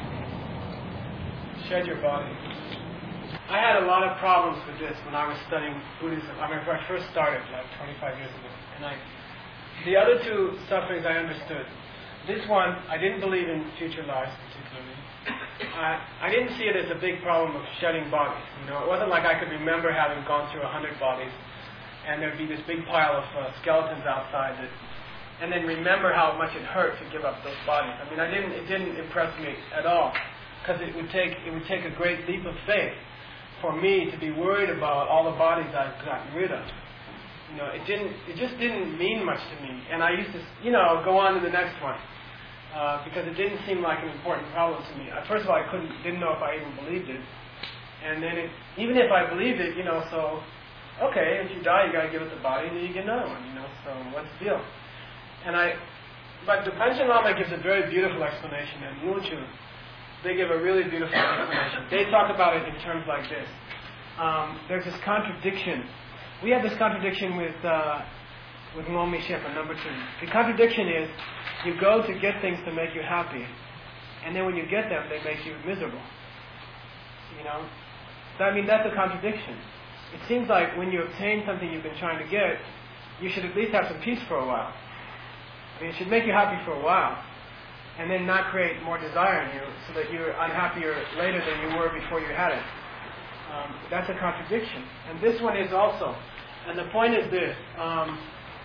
to shed your body. I had a lot of problems with this when I was studying Buddhism. I mean, when I first started, like twenty-five years ago. And I, the other two sufferings I understood. This one, I didn't believe in future lives particularly. I, I didn't see it as a big problem of shedding bodies. You know, it wasn't like I could remember having gone through a hundred bodies, and there'd be this big pile of uh, skeletons outside that, and then remember how much it hurt to give up those bodies. I mean, I didn't. It didn't impress me at all, because it would take it would take a great leap of faith for me to be worried about all the bodies I've gotten rid of. You know, it didn't, it just didn't mean much to me. And I used to, you know, go on to the next one. Uh, because it didn't seem like an important problem to me. Uh, first of all, I couldn't, didn't know if I even believed it. And then it, even if I believed it, you know, so, okay, if you die, you gotta give up the body, and then you get another one, you know, so what's the deal? And I, but the Panchen Lama gives a very beautiful explanation, and Yunchu, they give a really beautiful explanation. They talk about it in terms like this. Um, there's this contradiction we have this contradiction with uh, with Ngolmi Shepa, number two. The contradiction is you go to get things to make you happy, and then when you get them, they make you miserable. You know? So, I mean, that's a contradiction. It seems like when you obtain something you've been trying to get, you should at least have some peace for a while. I mean, it should make you happy for a while, and then not create more desire in you so that you're unhappier later than you were before you had it. Um, that's a contradiction. And this one is also. And the point is this. Um,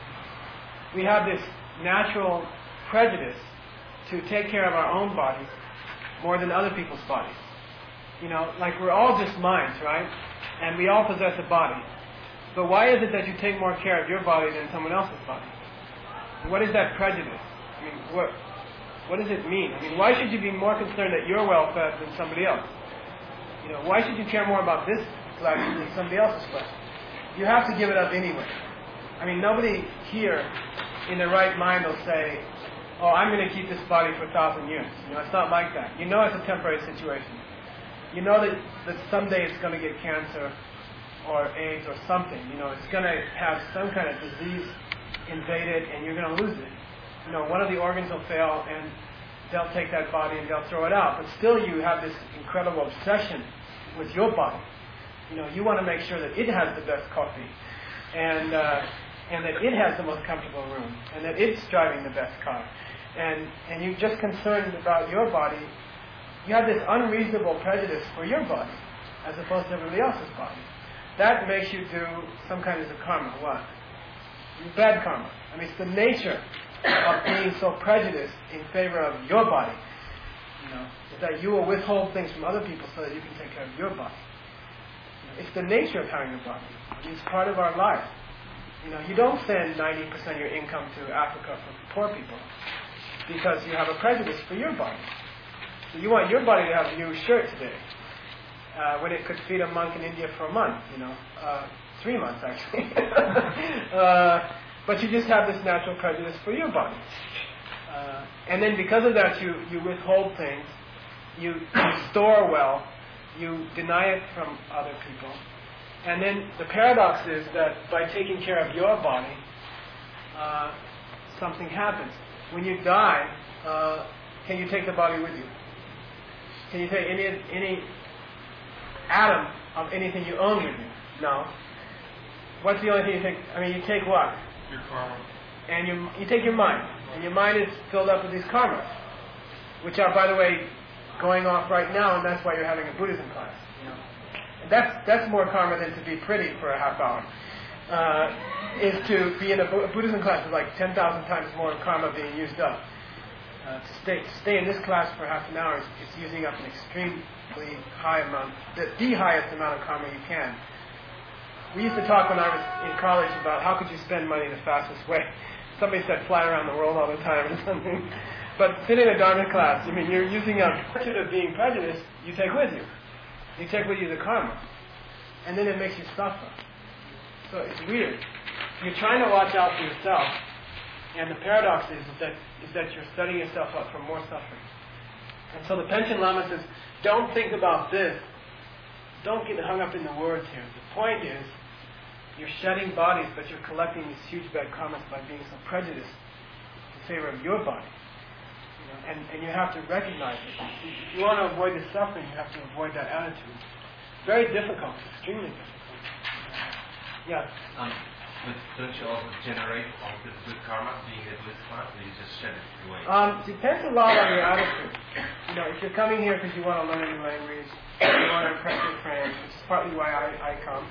we have this natural prejudice to take care of our own bodies more than other people's bodies. You know, like we're all just minds, right? And we all possess a body. But why is it that you take more care of your body than someone else's body? What is that prejudice? I mean, what what does it mean? I mean, why should you be more concerned that you're well fed than somebody else? You know, why should you care more about this flesh than somebody else's flesh? You have to give it up anyway. I mean, nobody here in their right mind will say, oh, I'm going to keep this body for a thousand years. You know, it's not like that. You know it's a temporary situation. You know that, that someday it's going to get cancer or AIDS or something. You know, it's going to have some kind of disease invade it and you're going to lose it. You know, one of the organs will fail and they'll take that body and they'll throw it out. But still you have this incredible obsession with your body. You know, you want to make sure that it has the best coffee and uh, and that it has the most comfortable room and that it's driving the best car. And, and you're just concerned about your body. You have this unreasonable prejudice for your body as opposed to everybody else's body. That makes you do some kind of karma. What? Bad karma. I mean, it's the nature of being so prejudiced in favor of your body. You know, is that you will withhold things from other people so that you can take care of your body. You know, it's the nature of having a body. It's part of our life. You know, you don't send ninety percent of your income to Africa for poor people because you have a prejudice for your body. So you want your body to have a new shirt today, uh, when it could feed a monk in India for a month, you know, uh, three months actually. uh, but you just have this natural prejudice for your body. Uh, and then because of that, you, you withhold things, you, you store well, you deny it from other people. And then the paradox is that by taking care of your body, uh, something happens. When you die, uh, can you take the body with you? Can you take any any atom of anything you own with you? No. What's the only thing you take? I mean, you take what? Your karma. And you you take your mind, and your mind is filled up with these karmas, which are, by the way, going off right now, and that's why you're having a Buddhism class. You know, and that's that's more karma than to be pretty for a half hour. Uh, is to be in a, Bu- a Buddhism class is like ten thousand times more karma being used up. Uh, to stay to stay in this class for half an hour is, is using up an extremely high amount, the, the highest amount of karma you can. We used to talk when I was in college about how could you spend money the fastest way. Somebody said fly around the world all the time or something. But sit in a Dharma class, I mean, you're using up instead of being prejudiced, you take with you. You take with you the karma. And then it makes you suffer. So it's weird. You're trying to watch out for yourself, and the paradox is that is that you're setting yourself up for more suffering. And so the Panchen Lama says, don't think about this. Don't get hung up in the words here. The point is, you're shedding bodies, but you're collecting these huge bad karmas by being so prejudiced in favor of your body. You know, and, and you have to recognize it. If you want to avoid the suffering, you have to avoid that attitude. Very difficult, extremely difficult. Yeah. Um, but don't you also generate all this good karma being at this class, or you just shed it away? Um, depends a lot on your attitude. You know, if you're coming here because you want to learn a new language, you want to impress your friends, which is partly why I, I come.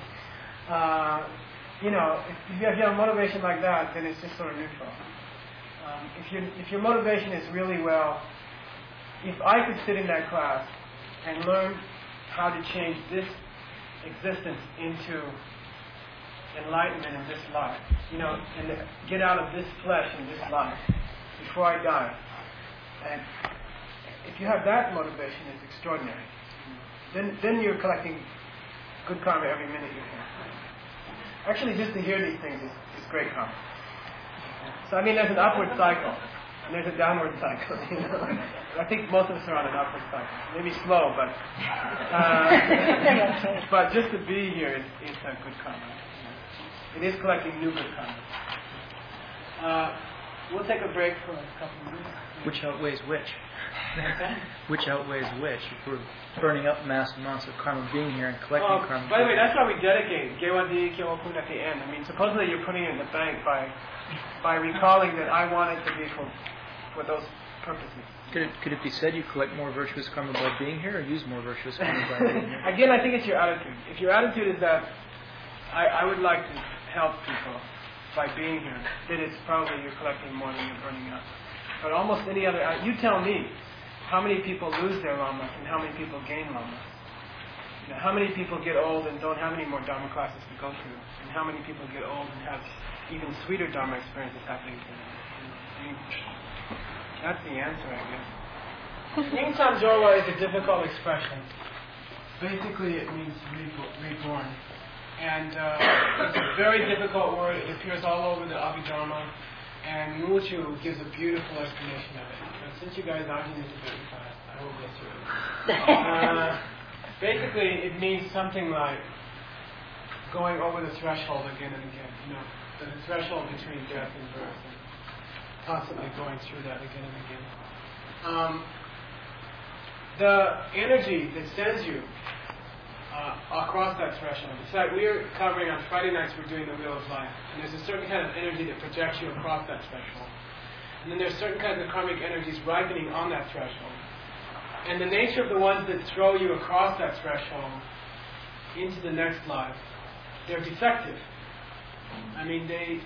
Uh, you know, if, if you have a motivation like that, then it's just sort of neutral. Um, if, you, if your motivation is really, well, if I could sit in that class and learn how to change this existence into enlightenment in this life, you know, and get out of this flesh in this life before I die. And if you have that motivation, it's extraordinary. Then, then you're collecting good karma every minute you're here. Actually, just to hear these things is, is great karma. So I mean, there's an upward cycle and there's a downward cycle. You know, I think most of us are on an upward cycle. Maybe slow, but uh, but just to be here is, is a good karma. It is collecting new good karma. Uh, we'll take a break for a couple of minutes. Which outweighs which? Which outweighs which? If we're burning up mass amounts of karma being here and collecting well, karma. By the way, that's why we dedicate Gewandi Kyokun at the end. I mean, supposedly you're putting it in the bank by by recalling that I want it to be for for those purposes. Could it, could it be said you collect more virtuous karma by being here, or use more virtuous karma by being here? Again, I think it's your attitude. If your attitude is that I, I would like to help people by being here, then it's probably you're collecting more than you're burning up. But almost any other, uh, you tell me how many people lose their lamas and how many people gain lamas. You know, how many people get old and don't have any more Dharma classes to go through, and how many people get old and have even sweeter Dharma experiences happening to them. You know, I mean, that's the answer, I guess. Nyingsan Jorwa is a difficult expression. Basically, it means rebo- reborn. And uh, it's a very difficult word. It appears all over the Abhidharma. And Muchu gives a beautiful explanation of it. But since you guys are doing it very fast, I will go through it. Uh, basically, it means something like going over the threshold again and again. You know, the threshold between death and birth. And constantly going through that again and again. Um, the energy that sends you uh, across that threshold. In fact, we're covering on Friday nights, we're doing the Wheel of Life. And there's a certain kind of energy that projects you across that threshold. And then there's certain kinds of karmic energies ripening on that threshold. And the nature of the ones that throw you across that threshold into the next life, they're defective. I mean, they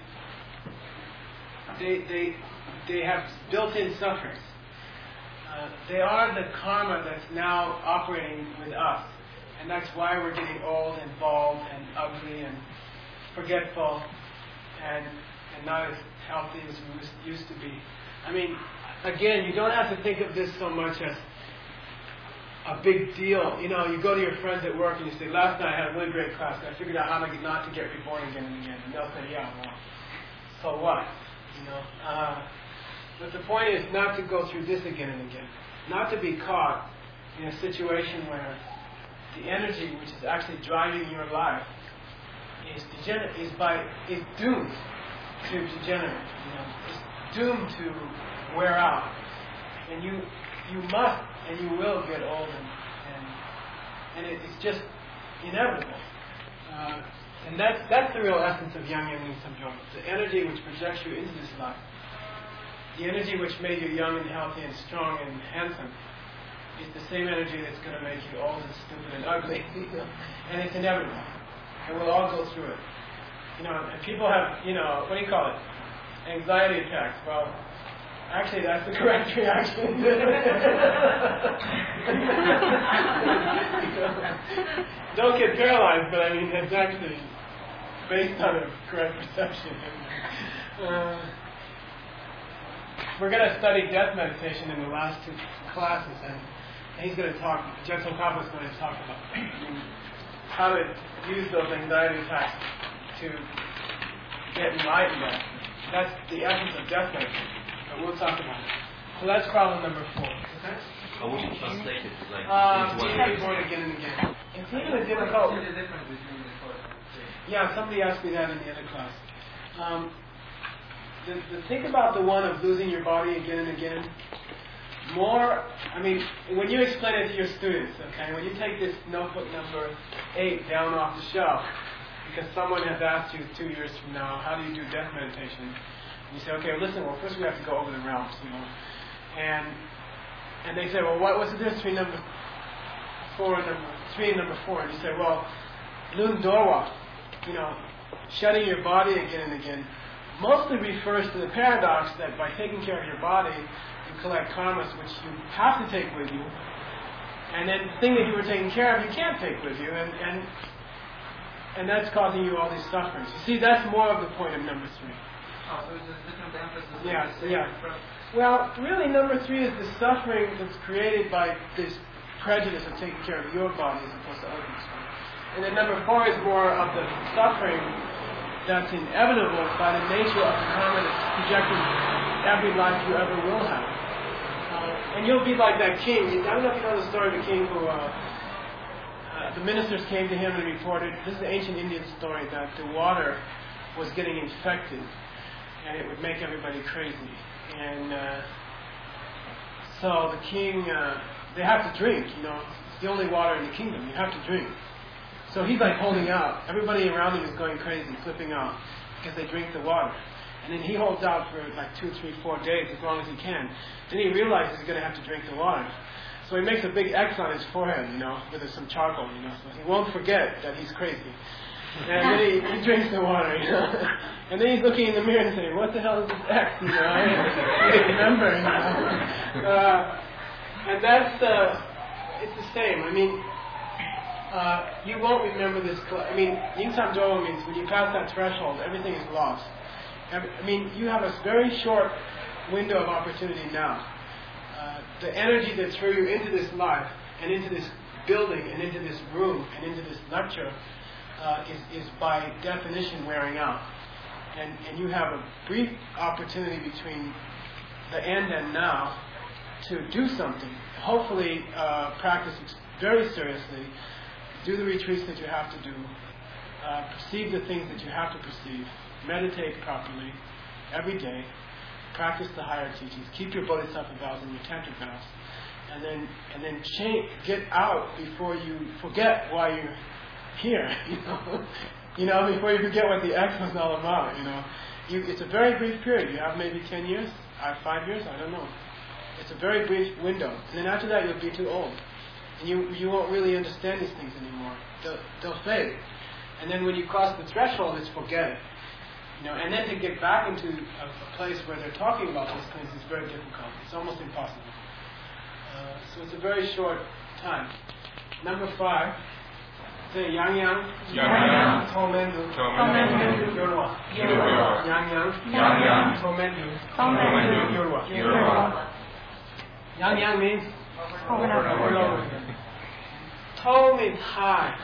they they they have built-in sufferings. Uh, they are the karma that's now operating with us. And that's why we're getting old and bald and ugly and forgetful and, and not as healthy as we used to be. I mean, again, you don't have to think of this so much as a big deal. You know, you go to your friends at work and you say, last night I had a really great class and I figured out how to get, not to get reborn again and again. And they'll say, yeah, well, so what? You know, uh, but the point is not to go through this again and again. Not to be caught in a situation where the energy which is actually driving your life is degenerate, is by is doomed to degenerate. You know, it's doomed to wear out, and you you must and you will get old, and and, and it, it's just inevitable. Uh, and that's that's the real essence of Yang Yang Ning Samjong. The energy which projects you into this life, the energy which made you young and healthy and strong and handsome. It's the same energy that's going to make you old and stupid and ugly, and it's inevitable, and we'll all go through it. You know, and people have, you know, what do you call it? Anxiety attacks. Well, actually, that's the correct reaction. Don't get paralyzed, but I mean, it's actually based on a correct perception. Uh, we're going to study death meditation in the last two classes, and he's going to talk, Jetson Papa is going to talk about how to use those anxiety attacks to get enlightened. That's the essence of death meditation, but we'll talk about it. So that's problem number four. Okay? How would you translate it? Like, Um, into being one- reborn again and again. It's even a difficult... What is the difference between the first and the second? Yeah, somebody asked me that in the other class. Um, the, the, think about the one of losing your body again and again. More, I mean, when you explain it to your students, okay, when you take this notebook number eight down off the shelf, because someone has asked you two years from now, how do you do death meditation? And you say, okay, well, listen, well, first we have to go over the realms, you know. And and they say, well, what, what's the difference between number four and number three and number four? And you say, well, Lun Dorwa, you know, shutting your body again and again, mostly refers to the paradox that by taking care of your body, you collect karmas which you have to take with you, and then the thing that you were taking care of you can't take with you, and and and that's causing you all these sufferings. You see, that's more of the point of number three. Oh, so it's a different emphasis. Yeah, Same yeah. different- Well, really, number three is the suffering that's created by this prejudice of taking care of your body as opposed to other people's body. And then number four is more of the suffering that's inevitable by the nature of the karma that's projected every life you ever will have. Uh, and you'll be like that king. I don't know if you know the story of the king who, uh, uh, the ministers came to him and reported, this is an ancient Indian story, that the water was getting infected, and it would make everybody crazy. And uh, so the king, uh, they have to drink, you know. It's the only water in the kingdom. You have to drink. So he's like holding out. Everybody around him is going crazy, flipping out, because they drink the water. And then he holds out for like two, three, four days, as long as he can. Then he realizes he's going to have to drink the water. So he makes a big X on his forehead, you know, with some charcoal, you know, so he won't forget that he's crazy. And then he, he drinks the water, you know. And then he's looking in the mirror and saying, what the hell is this X, you know? I didn't remember, you know. Uh, and that's, uh, it's the same. I mean, uh, you won't remember this. Cl- I mean, Yinzam Doa means when you pass that threshold, everything is lost. I mean, you have a very short window of opportunity now. Uh, the energy that threw you into this life and into this building and into this room and into this lecture uh, is, is by definition wearing out. And, and you have a brief opportunity between the end and now to do something. Hopefully uh, practice it very seriously. Do the retreats that you have to do. Uh, perceive the things that you have to perceive. Meditate properly every day. Practice the higher teachings. Keep your bodhisattva vows and your tantric vows, and then and then change, get out before you forget why you're here. You know, you know, before you forget what the X was all about. You know, you, it's a very brief period. You have maybe ten years, I have five years. I don't know. It's a very brief window, and then after that you'll be too old, and you you won't really understand these things anymore. They'll, they'll fade, and then when you cross the threshold, it's forget it. You know, and then to get back into a, a place where they're talking about those things is very difficult. It's almost impossible. Uh, so it's a very short time. Number five, say Yang Yang, Yang Yang, Tomendu, Tomendu, Yorwa, Yorwa, Yang Yang, Yang Yang, Tomendu, Tomendu, Yorwa, Yorwa. Yang Yang means Over and over. over and over again. To means high.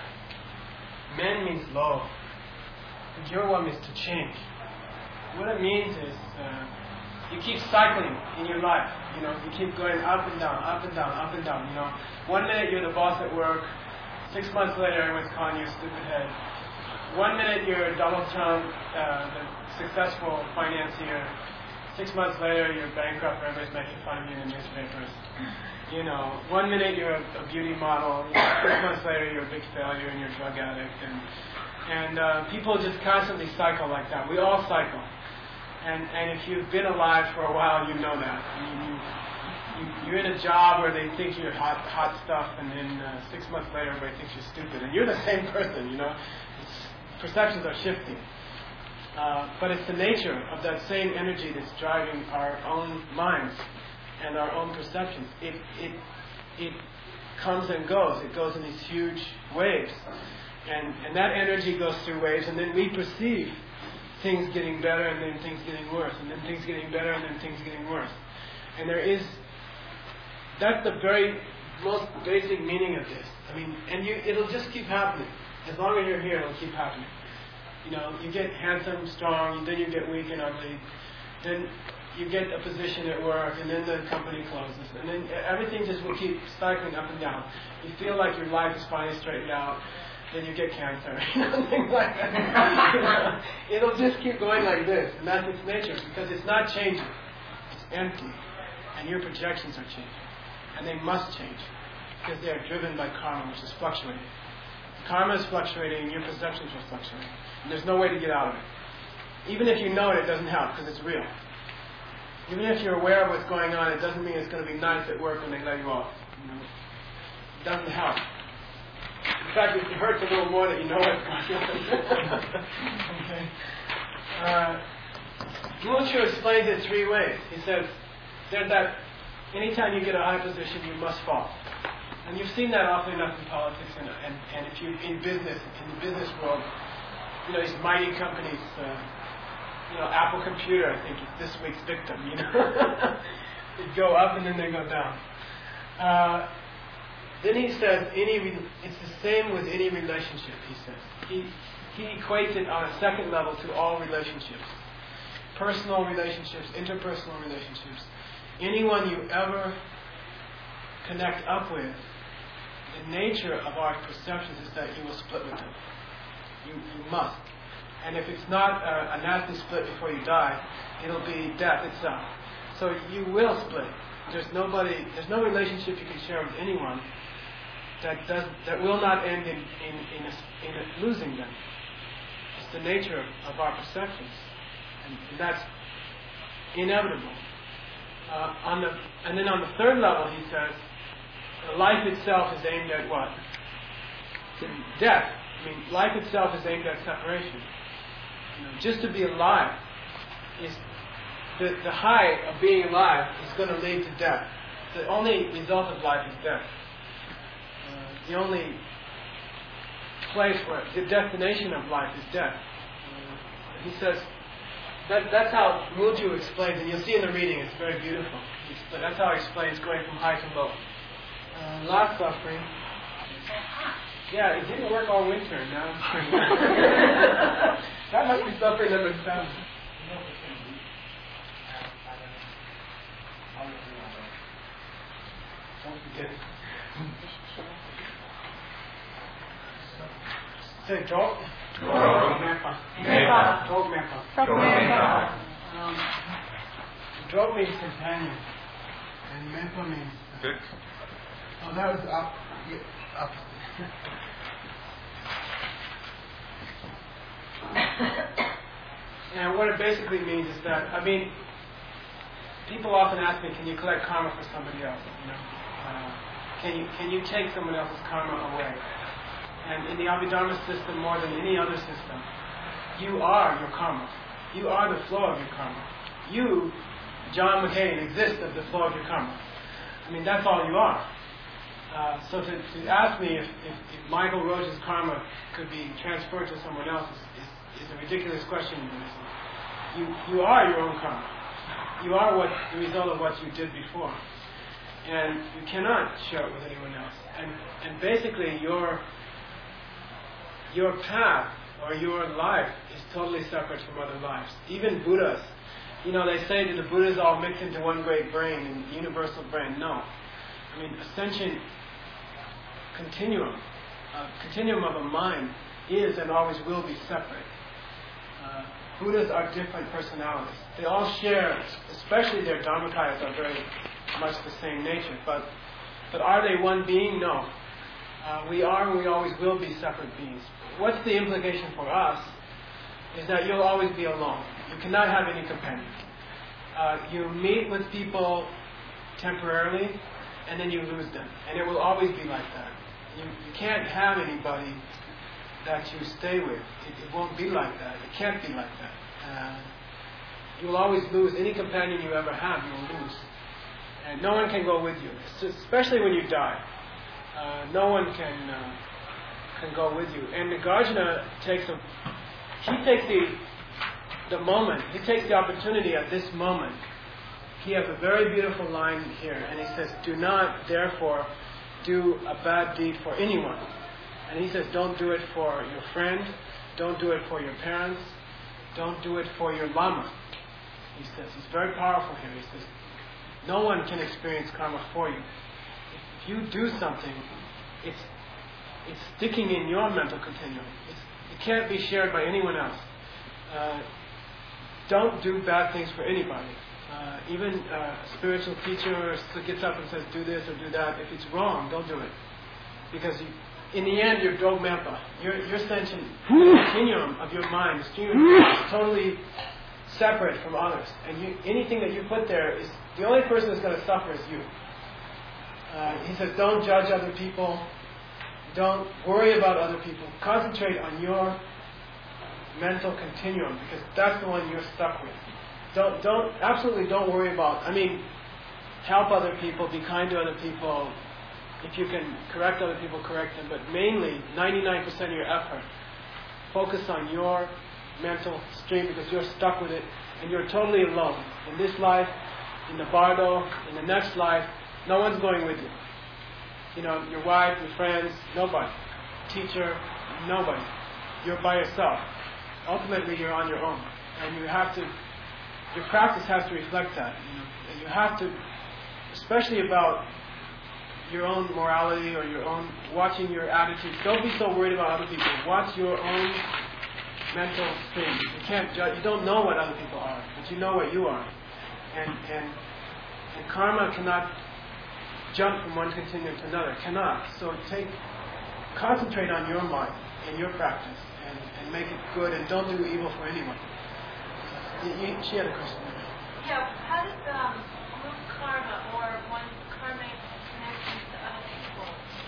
Men means low. Yorwa means to change. What it means is uh, you keep cycling in your life. You know, you keep going up and down, up and down, up and down. You know, one minute you're the boss at work. Six months later, everyone's calling you a stupid head. One minute you're Donald Trump, uh, the successful financier. Six months later, you're bankrupt. Everybody's making fun of you in the newspapers. You know, one minute you're a, a beauty model. You know, six months later, you're a big failure and you're a drug addict. And And uh, people just constantly cycle like that. We all cycle. And and if you've been alive for a while, you know that. I mean, you, you, you're in a job where they think you're hot hot stuff, and then uh, six months later, everybody thinks you're stupid. And you're the same person, you know. It's, perceptions are shifting. Uh, but it's the nature of that same energy that's driving our own minds and our own perceptions. It, it, it comes and goes. It goes in these huge waves. And, and that energy goes through waves, and then we perceive things getting better, and then things getting worse, and then things getting better, and then things getting worse. And there is, that's the very most basic meaning of this. I mean, and you, it'll just keep happening. As long as you're here, it'll keep happening. You know, you get handsome, strong, then you get weak and ugly, then you get a position at work, and then the company closes, and then everything just will keep cycling up and down. You feel like your life is finally straightened out, then you get cancer, you know, things like that. You know, it'll just keep going like this, and that's its nature, because it's not changing. It's empty, and your projections are changing, and they must change, because they are driven by karma, which is fluctuating. Karma is fluctuating, and your perceptions are fluctuating, and there's no way to get out of it. Even if you know it, it doesn't help, because it's real. Even if you're aware of what's going on, it doesn't mean it's going to be nice at work when they let you off. You know? It doesn't help. In fact, it hurts a little more that you know what's going on. Okay. Uh, Mucho explains it three ways. He says, there's that, anytime you get a high position, you must fall. And you've seen that often enough in politics, and, and, and if you in business, in the business world, you know, these mighty companies, uh, you know, Apple Computer, I think, is this week's victim, you know. They go up and then they go down. Uh, then he says, any re- it's the same with any relationship, he says. He, he equates it on a second level to all relationships. Personal relationships, interpersonal relationships. Anyone you ever connect up with, the nature of our perceptions is that you will split with them. You, you must. And if it's not a, a nasty split before you die, it'll be death itself. So you will split. There's nobody, there's no relationship you can share with anyone that does that will not end in in in, a, in a losing them. It's the nature of, of our perceptions, and, and that's inevitable. Uh, on the and then on the third level, he says, life itself is aimed at what? Death. I mean, life itself is aimed at separation. You know, just to be alive is the the high of being alive is going to lead to death. The only result of life is death. Uh, the only place where the destination of life is death. Uh, he says that that's how Muju explains, and you'll see in the reading. It's very beautiful. Expl- that's how he explains going from high to low. Uh, last suffering. Yeah, it didn't work all winter. Now that must be suffering number seven. Don't forget. Say drop. Drop. Mepa. Drop mepa. Drop mepa. Um, drop means companion, and mepa means. Good. Oh, that was up. Yeah, up. And what it basically means is that, I mean, people often ask me, can you collect karma for somebody else? You know, uh, can you can you take someone else's karma away? And in the Abhidharma system, more than any other system, you are your karma. You are the flow of your karma. You, John McCain, exist as the flow of your karma. I mean, that's all you are. Uh, so to, to ask me if, if, if Michael Roach's karma could be transferred to someone else is, is, is a ridiculous question. You you are your own karma. You are what the result of what you did before, and you cannot share it with anyone else. And and basically your your path or your life is totally separate from other lives. Even Buddhas, you know, they say that the Buddhas all mix into one great brain and universal brain. No, I mean ascension continuum, uh, continuum of a mind is and always will be separate. Uh, Buddhas are different personalities. They all share, especially their Dharmakayas are very much the same nature. But but are they one being? No. Uh, we are and we always will be separate beings. What's the implication for us is that you'll always be alone. You cannot have any companion. Uh, you meet with people temporarily and then you lose them. And it will always be like that. You, you can't have anybody that you stay with. It, it won't be like that. It can't be like that. Uh, you will always lose any companion you ever have. You will lose, and no one can go with you, especially when you die. Uh, no one can uh, can go with you. And Nagarjuna takes a he takes the the moment. He takes the opportunity at this moment. He has a very beautiful line here, and he says, "Do not, therefore, do a bad deed for anyone." And he says, don't do it for your friend, don't do it for your parents, don't do it for your lama. He says, he's very powerful here. He says, no one can experience karma for you. If you do something, it's it's sticking in your mental continuum. It's, it can't be shared by anyone else. Uh, don't do bad things for anybody. Uh, even uh, a spiritual teacher gets up and says, do this or do that. If it's wrong, don't do it. Because you, in the end, you're dogmapa. Your your sentient continuum of your mind is totally separate from others. And you, anything that you put there is the only person that's going to suffer is you. Uh, he says, don't judge other people. Don't worry about other people. Concentrate on your mental continuum because that's the one you're stuck with. Don't don't absolutely don't worry about. I mean, help other people. Be kind to other people. If you can correct other people, correct them. But mainly, ninety-nine percent of your effort, focus on your mental stream because you're stuck with it and you're totally alone. In this life, in the bardo, in the next life, no one's going with you. You know, your wife, your friends, nobody. Teacher, nobody. You're by yourself. Ultimately, you're on your own. And you have to, your practice has to reflect that. You know, and you have to, especially about your own morality or your own, watching your attitudes. Don't be so worried about other people. Watch your own mental thing. You can't judge. You don't know what other people are, but you know what you are. And and, and karma cannot jump from one continuum to another. Cannot. So take, concentrate on your mind and your practice, and, and make it good, and don't do evil for anyone. You, you, she had a question. Yeah. How does um, group karma or one's karmic connections to other people?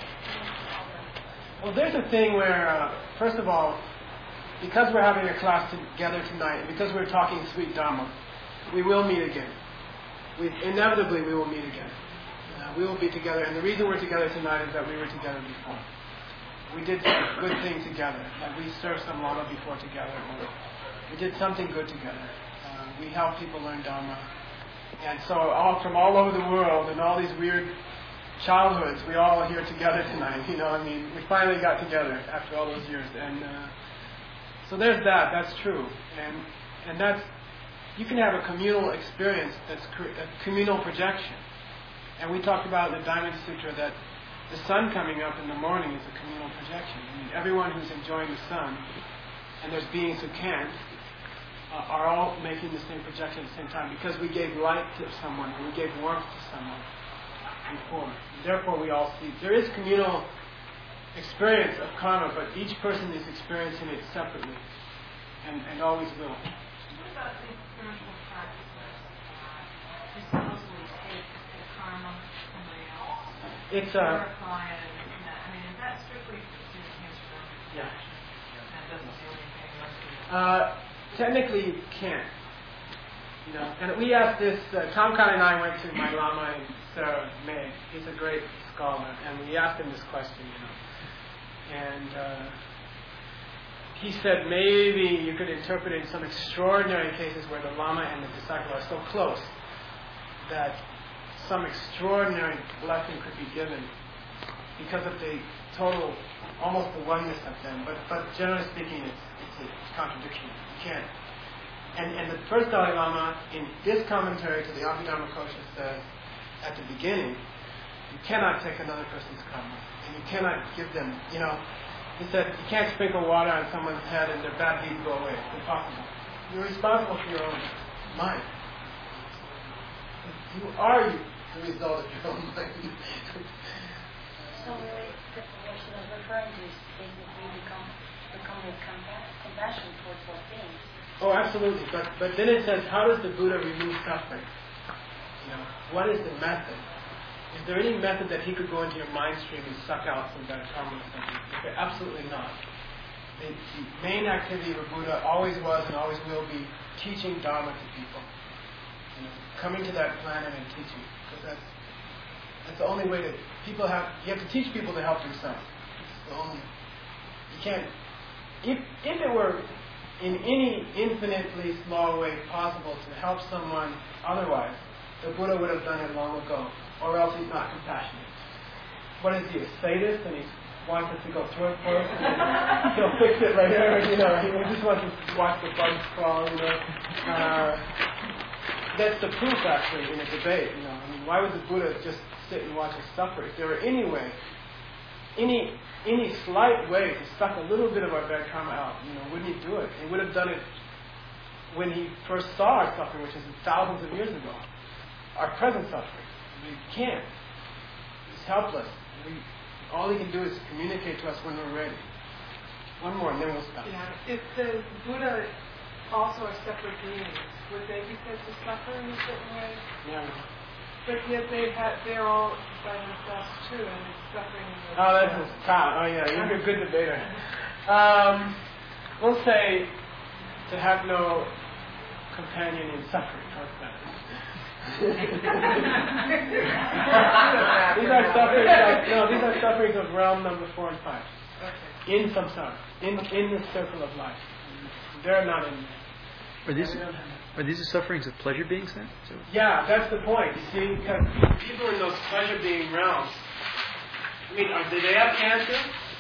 Well, there's a thing where, uh, first of all, because we're having a class together tonight, and because we're talking sweet Dharma, we will meet again. We, inevitably, we will meet again. Uh, we will be together, and the reason we're together tonight is that we were together before. We did some good thing together. Like we served some Lama before together. Or we did something good together. Uh, we helped people learn Dharma. And so all from all over the world and all these weird childhoods, we all are here together tonight. You know, I mean, we finally got together after all those years. And uh, so there's that. That's true. And and that's, you can have a communal experience that's a communal projection. And we talked about in the Diamond Sutra that the sun coming up in the morning is a communal projection. I mean, everyone who's enjoying the sun, and there's beings who can't, uh, are all making the same projection at the same time because we gave light to someone, and we gave warmth to someone before. Therefore, we all see. There is communal experience of karma, but each person is experiencing it separately, and, and always will. What about these spiritual practices? You supposedly take the karma from somebody else. It's a. Purify it. And, I mean, is that strictly transcendental? Yeah. That doesn't do anything else. Uh, technically, you can't. You know, and we asked this. Uh, Tom Khan and I went to my Lama in Sarah May. He's a great scholar, and we asked him this question. You know, and uh, he said maybe you could interpret it in some extraordinary cases where the Lama and the disciple are so close that some extraordinary blessing could be given because of the total, almost the oneness of them. But but generally speaking, it's, it's a contradiction. You can't. And and the first Dalai Lama, in this commentary to the Abhidharma Kosha, says at the beginning, you cannot take another person's karma, and you cannot give them, you know, he said, you can't sprinkle water on someone's head and their bad deeds go away. It's impossible. You're responsible for your own mind. You are you, the result of your own mind. So really, what she was referring to is basically become, become with compa- compassion towards all things. Oh, absolutely. But but then it says, how does the Buddha remove suffering? You know, what is the method? Is there any method that he could go into your mind stream and suck out some bad karma or something? Okay, absolutely not. The, the main activity of a Buddha always was and always will be teaching Dharma to people. You know, coming to that planet and teaching, because that's that's the only way that people have. You have to teach people to help themselves. It's the only. You can't. If if it were in any infinitely small way possible to help someone otherwise, the Buddha would have done it long ago. Or else he's not compassionate. What is he, a sadist, and he wants us to go through it first, and he'll fix it later, you know, he just wants us to watch the bugs crawl, you know. Uh, that's the proof, actually, in a debate, you know. I mean, why would the Buddha just sit and watch us suffer? If there were any way, any any slight way to suck a little bit of our bad karma out, you know, wouldn't he do it? He would have done it when he first saw our suffering, which is thousands of years ago. Our present suffering. We can't. He's helpless. We, all he can do is communicate to us when we're ready. One more, and then we'll stop. Yeah. If the Buddha also are separate beings, would they be said to suffer in a certain way? Yeah. But yet they have, they're all by themselves too, and it's suffering in Oh, that's a Tom. Oh, yeah, you're a good debater. Um, we'll say to have no companion in suffering. How's that? these are sufferings of, no, these are sufferings of realm number four and five. Okay. In samsara, in in the circle of life. They're not in there. Are these are these the sufferings of pleasure beings then? So yeah, that's the point. You see, because people in those pleasure being realms, I mean, are, do they have cancer?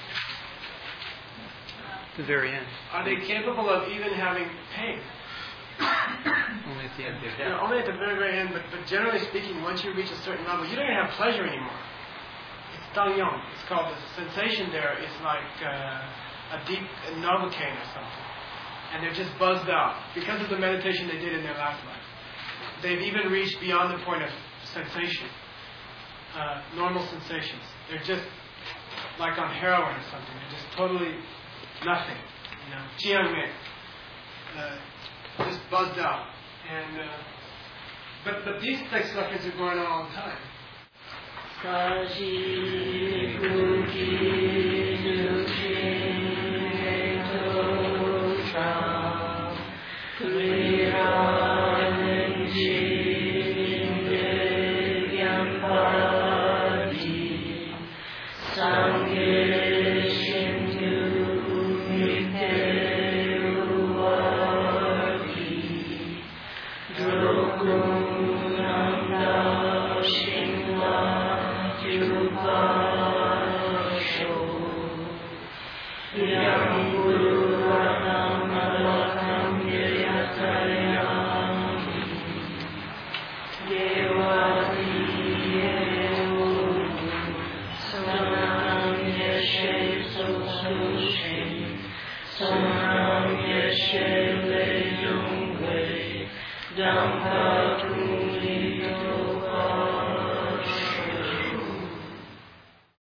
At the very end. Are they capable of even having pain? Only at the end. You know, only at the very, very end, but, but generally speaking, once you reach a certain level, you don't even have pleasure anymore. It's Dangyong. It's called, the sensation there is like uh, a deep Novocaine or something. and they're just buzzed out because of the meditation they did in their last life. They've even reached beyond the point of sensation, uh, normal sensations. They're just like on heroin or something. They're just totally nothing. You know, jiangmei, uh, just buzzed out. And uh, but but these types of records are going on all the time. Dhamma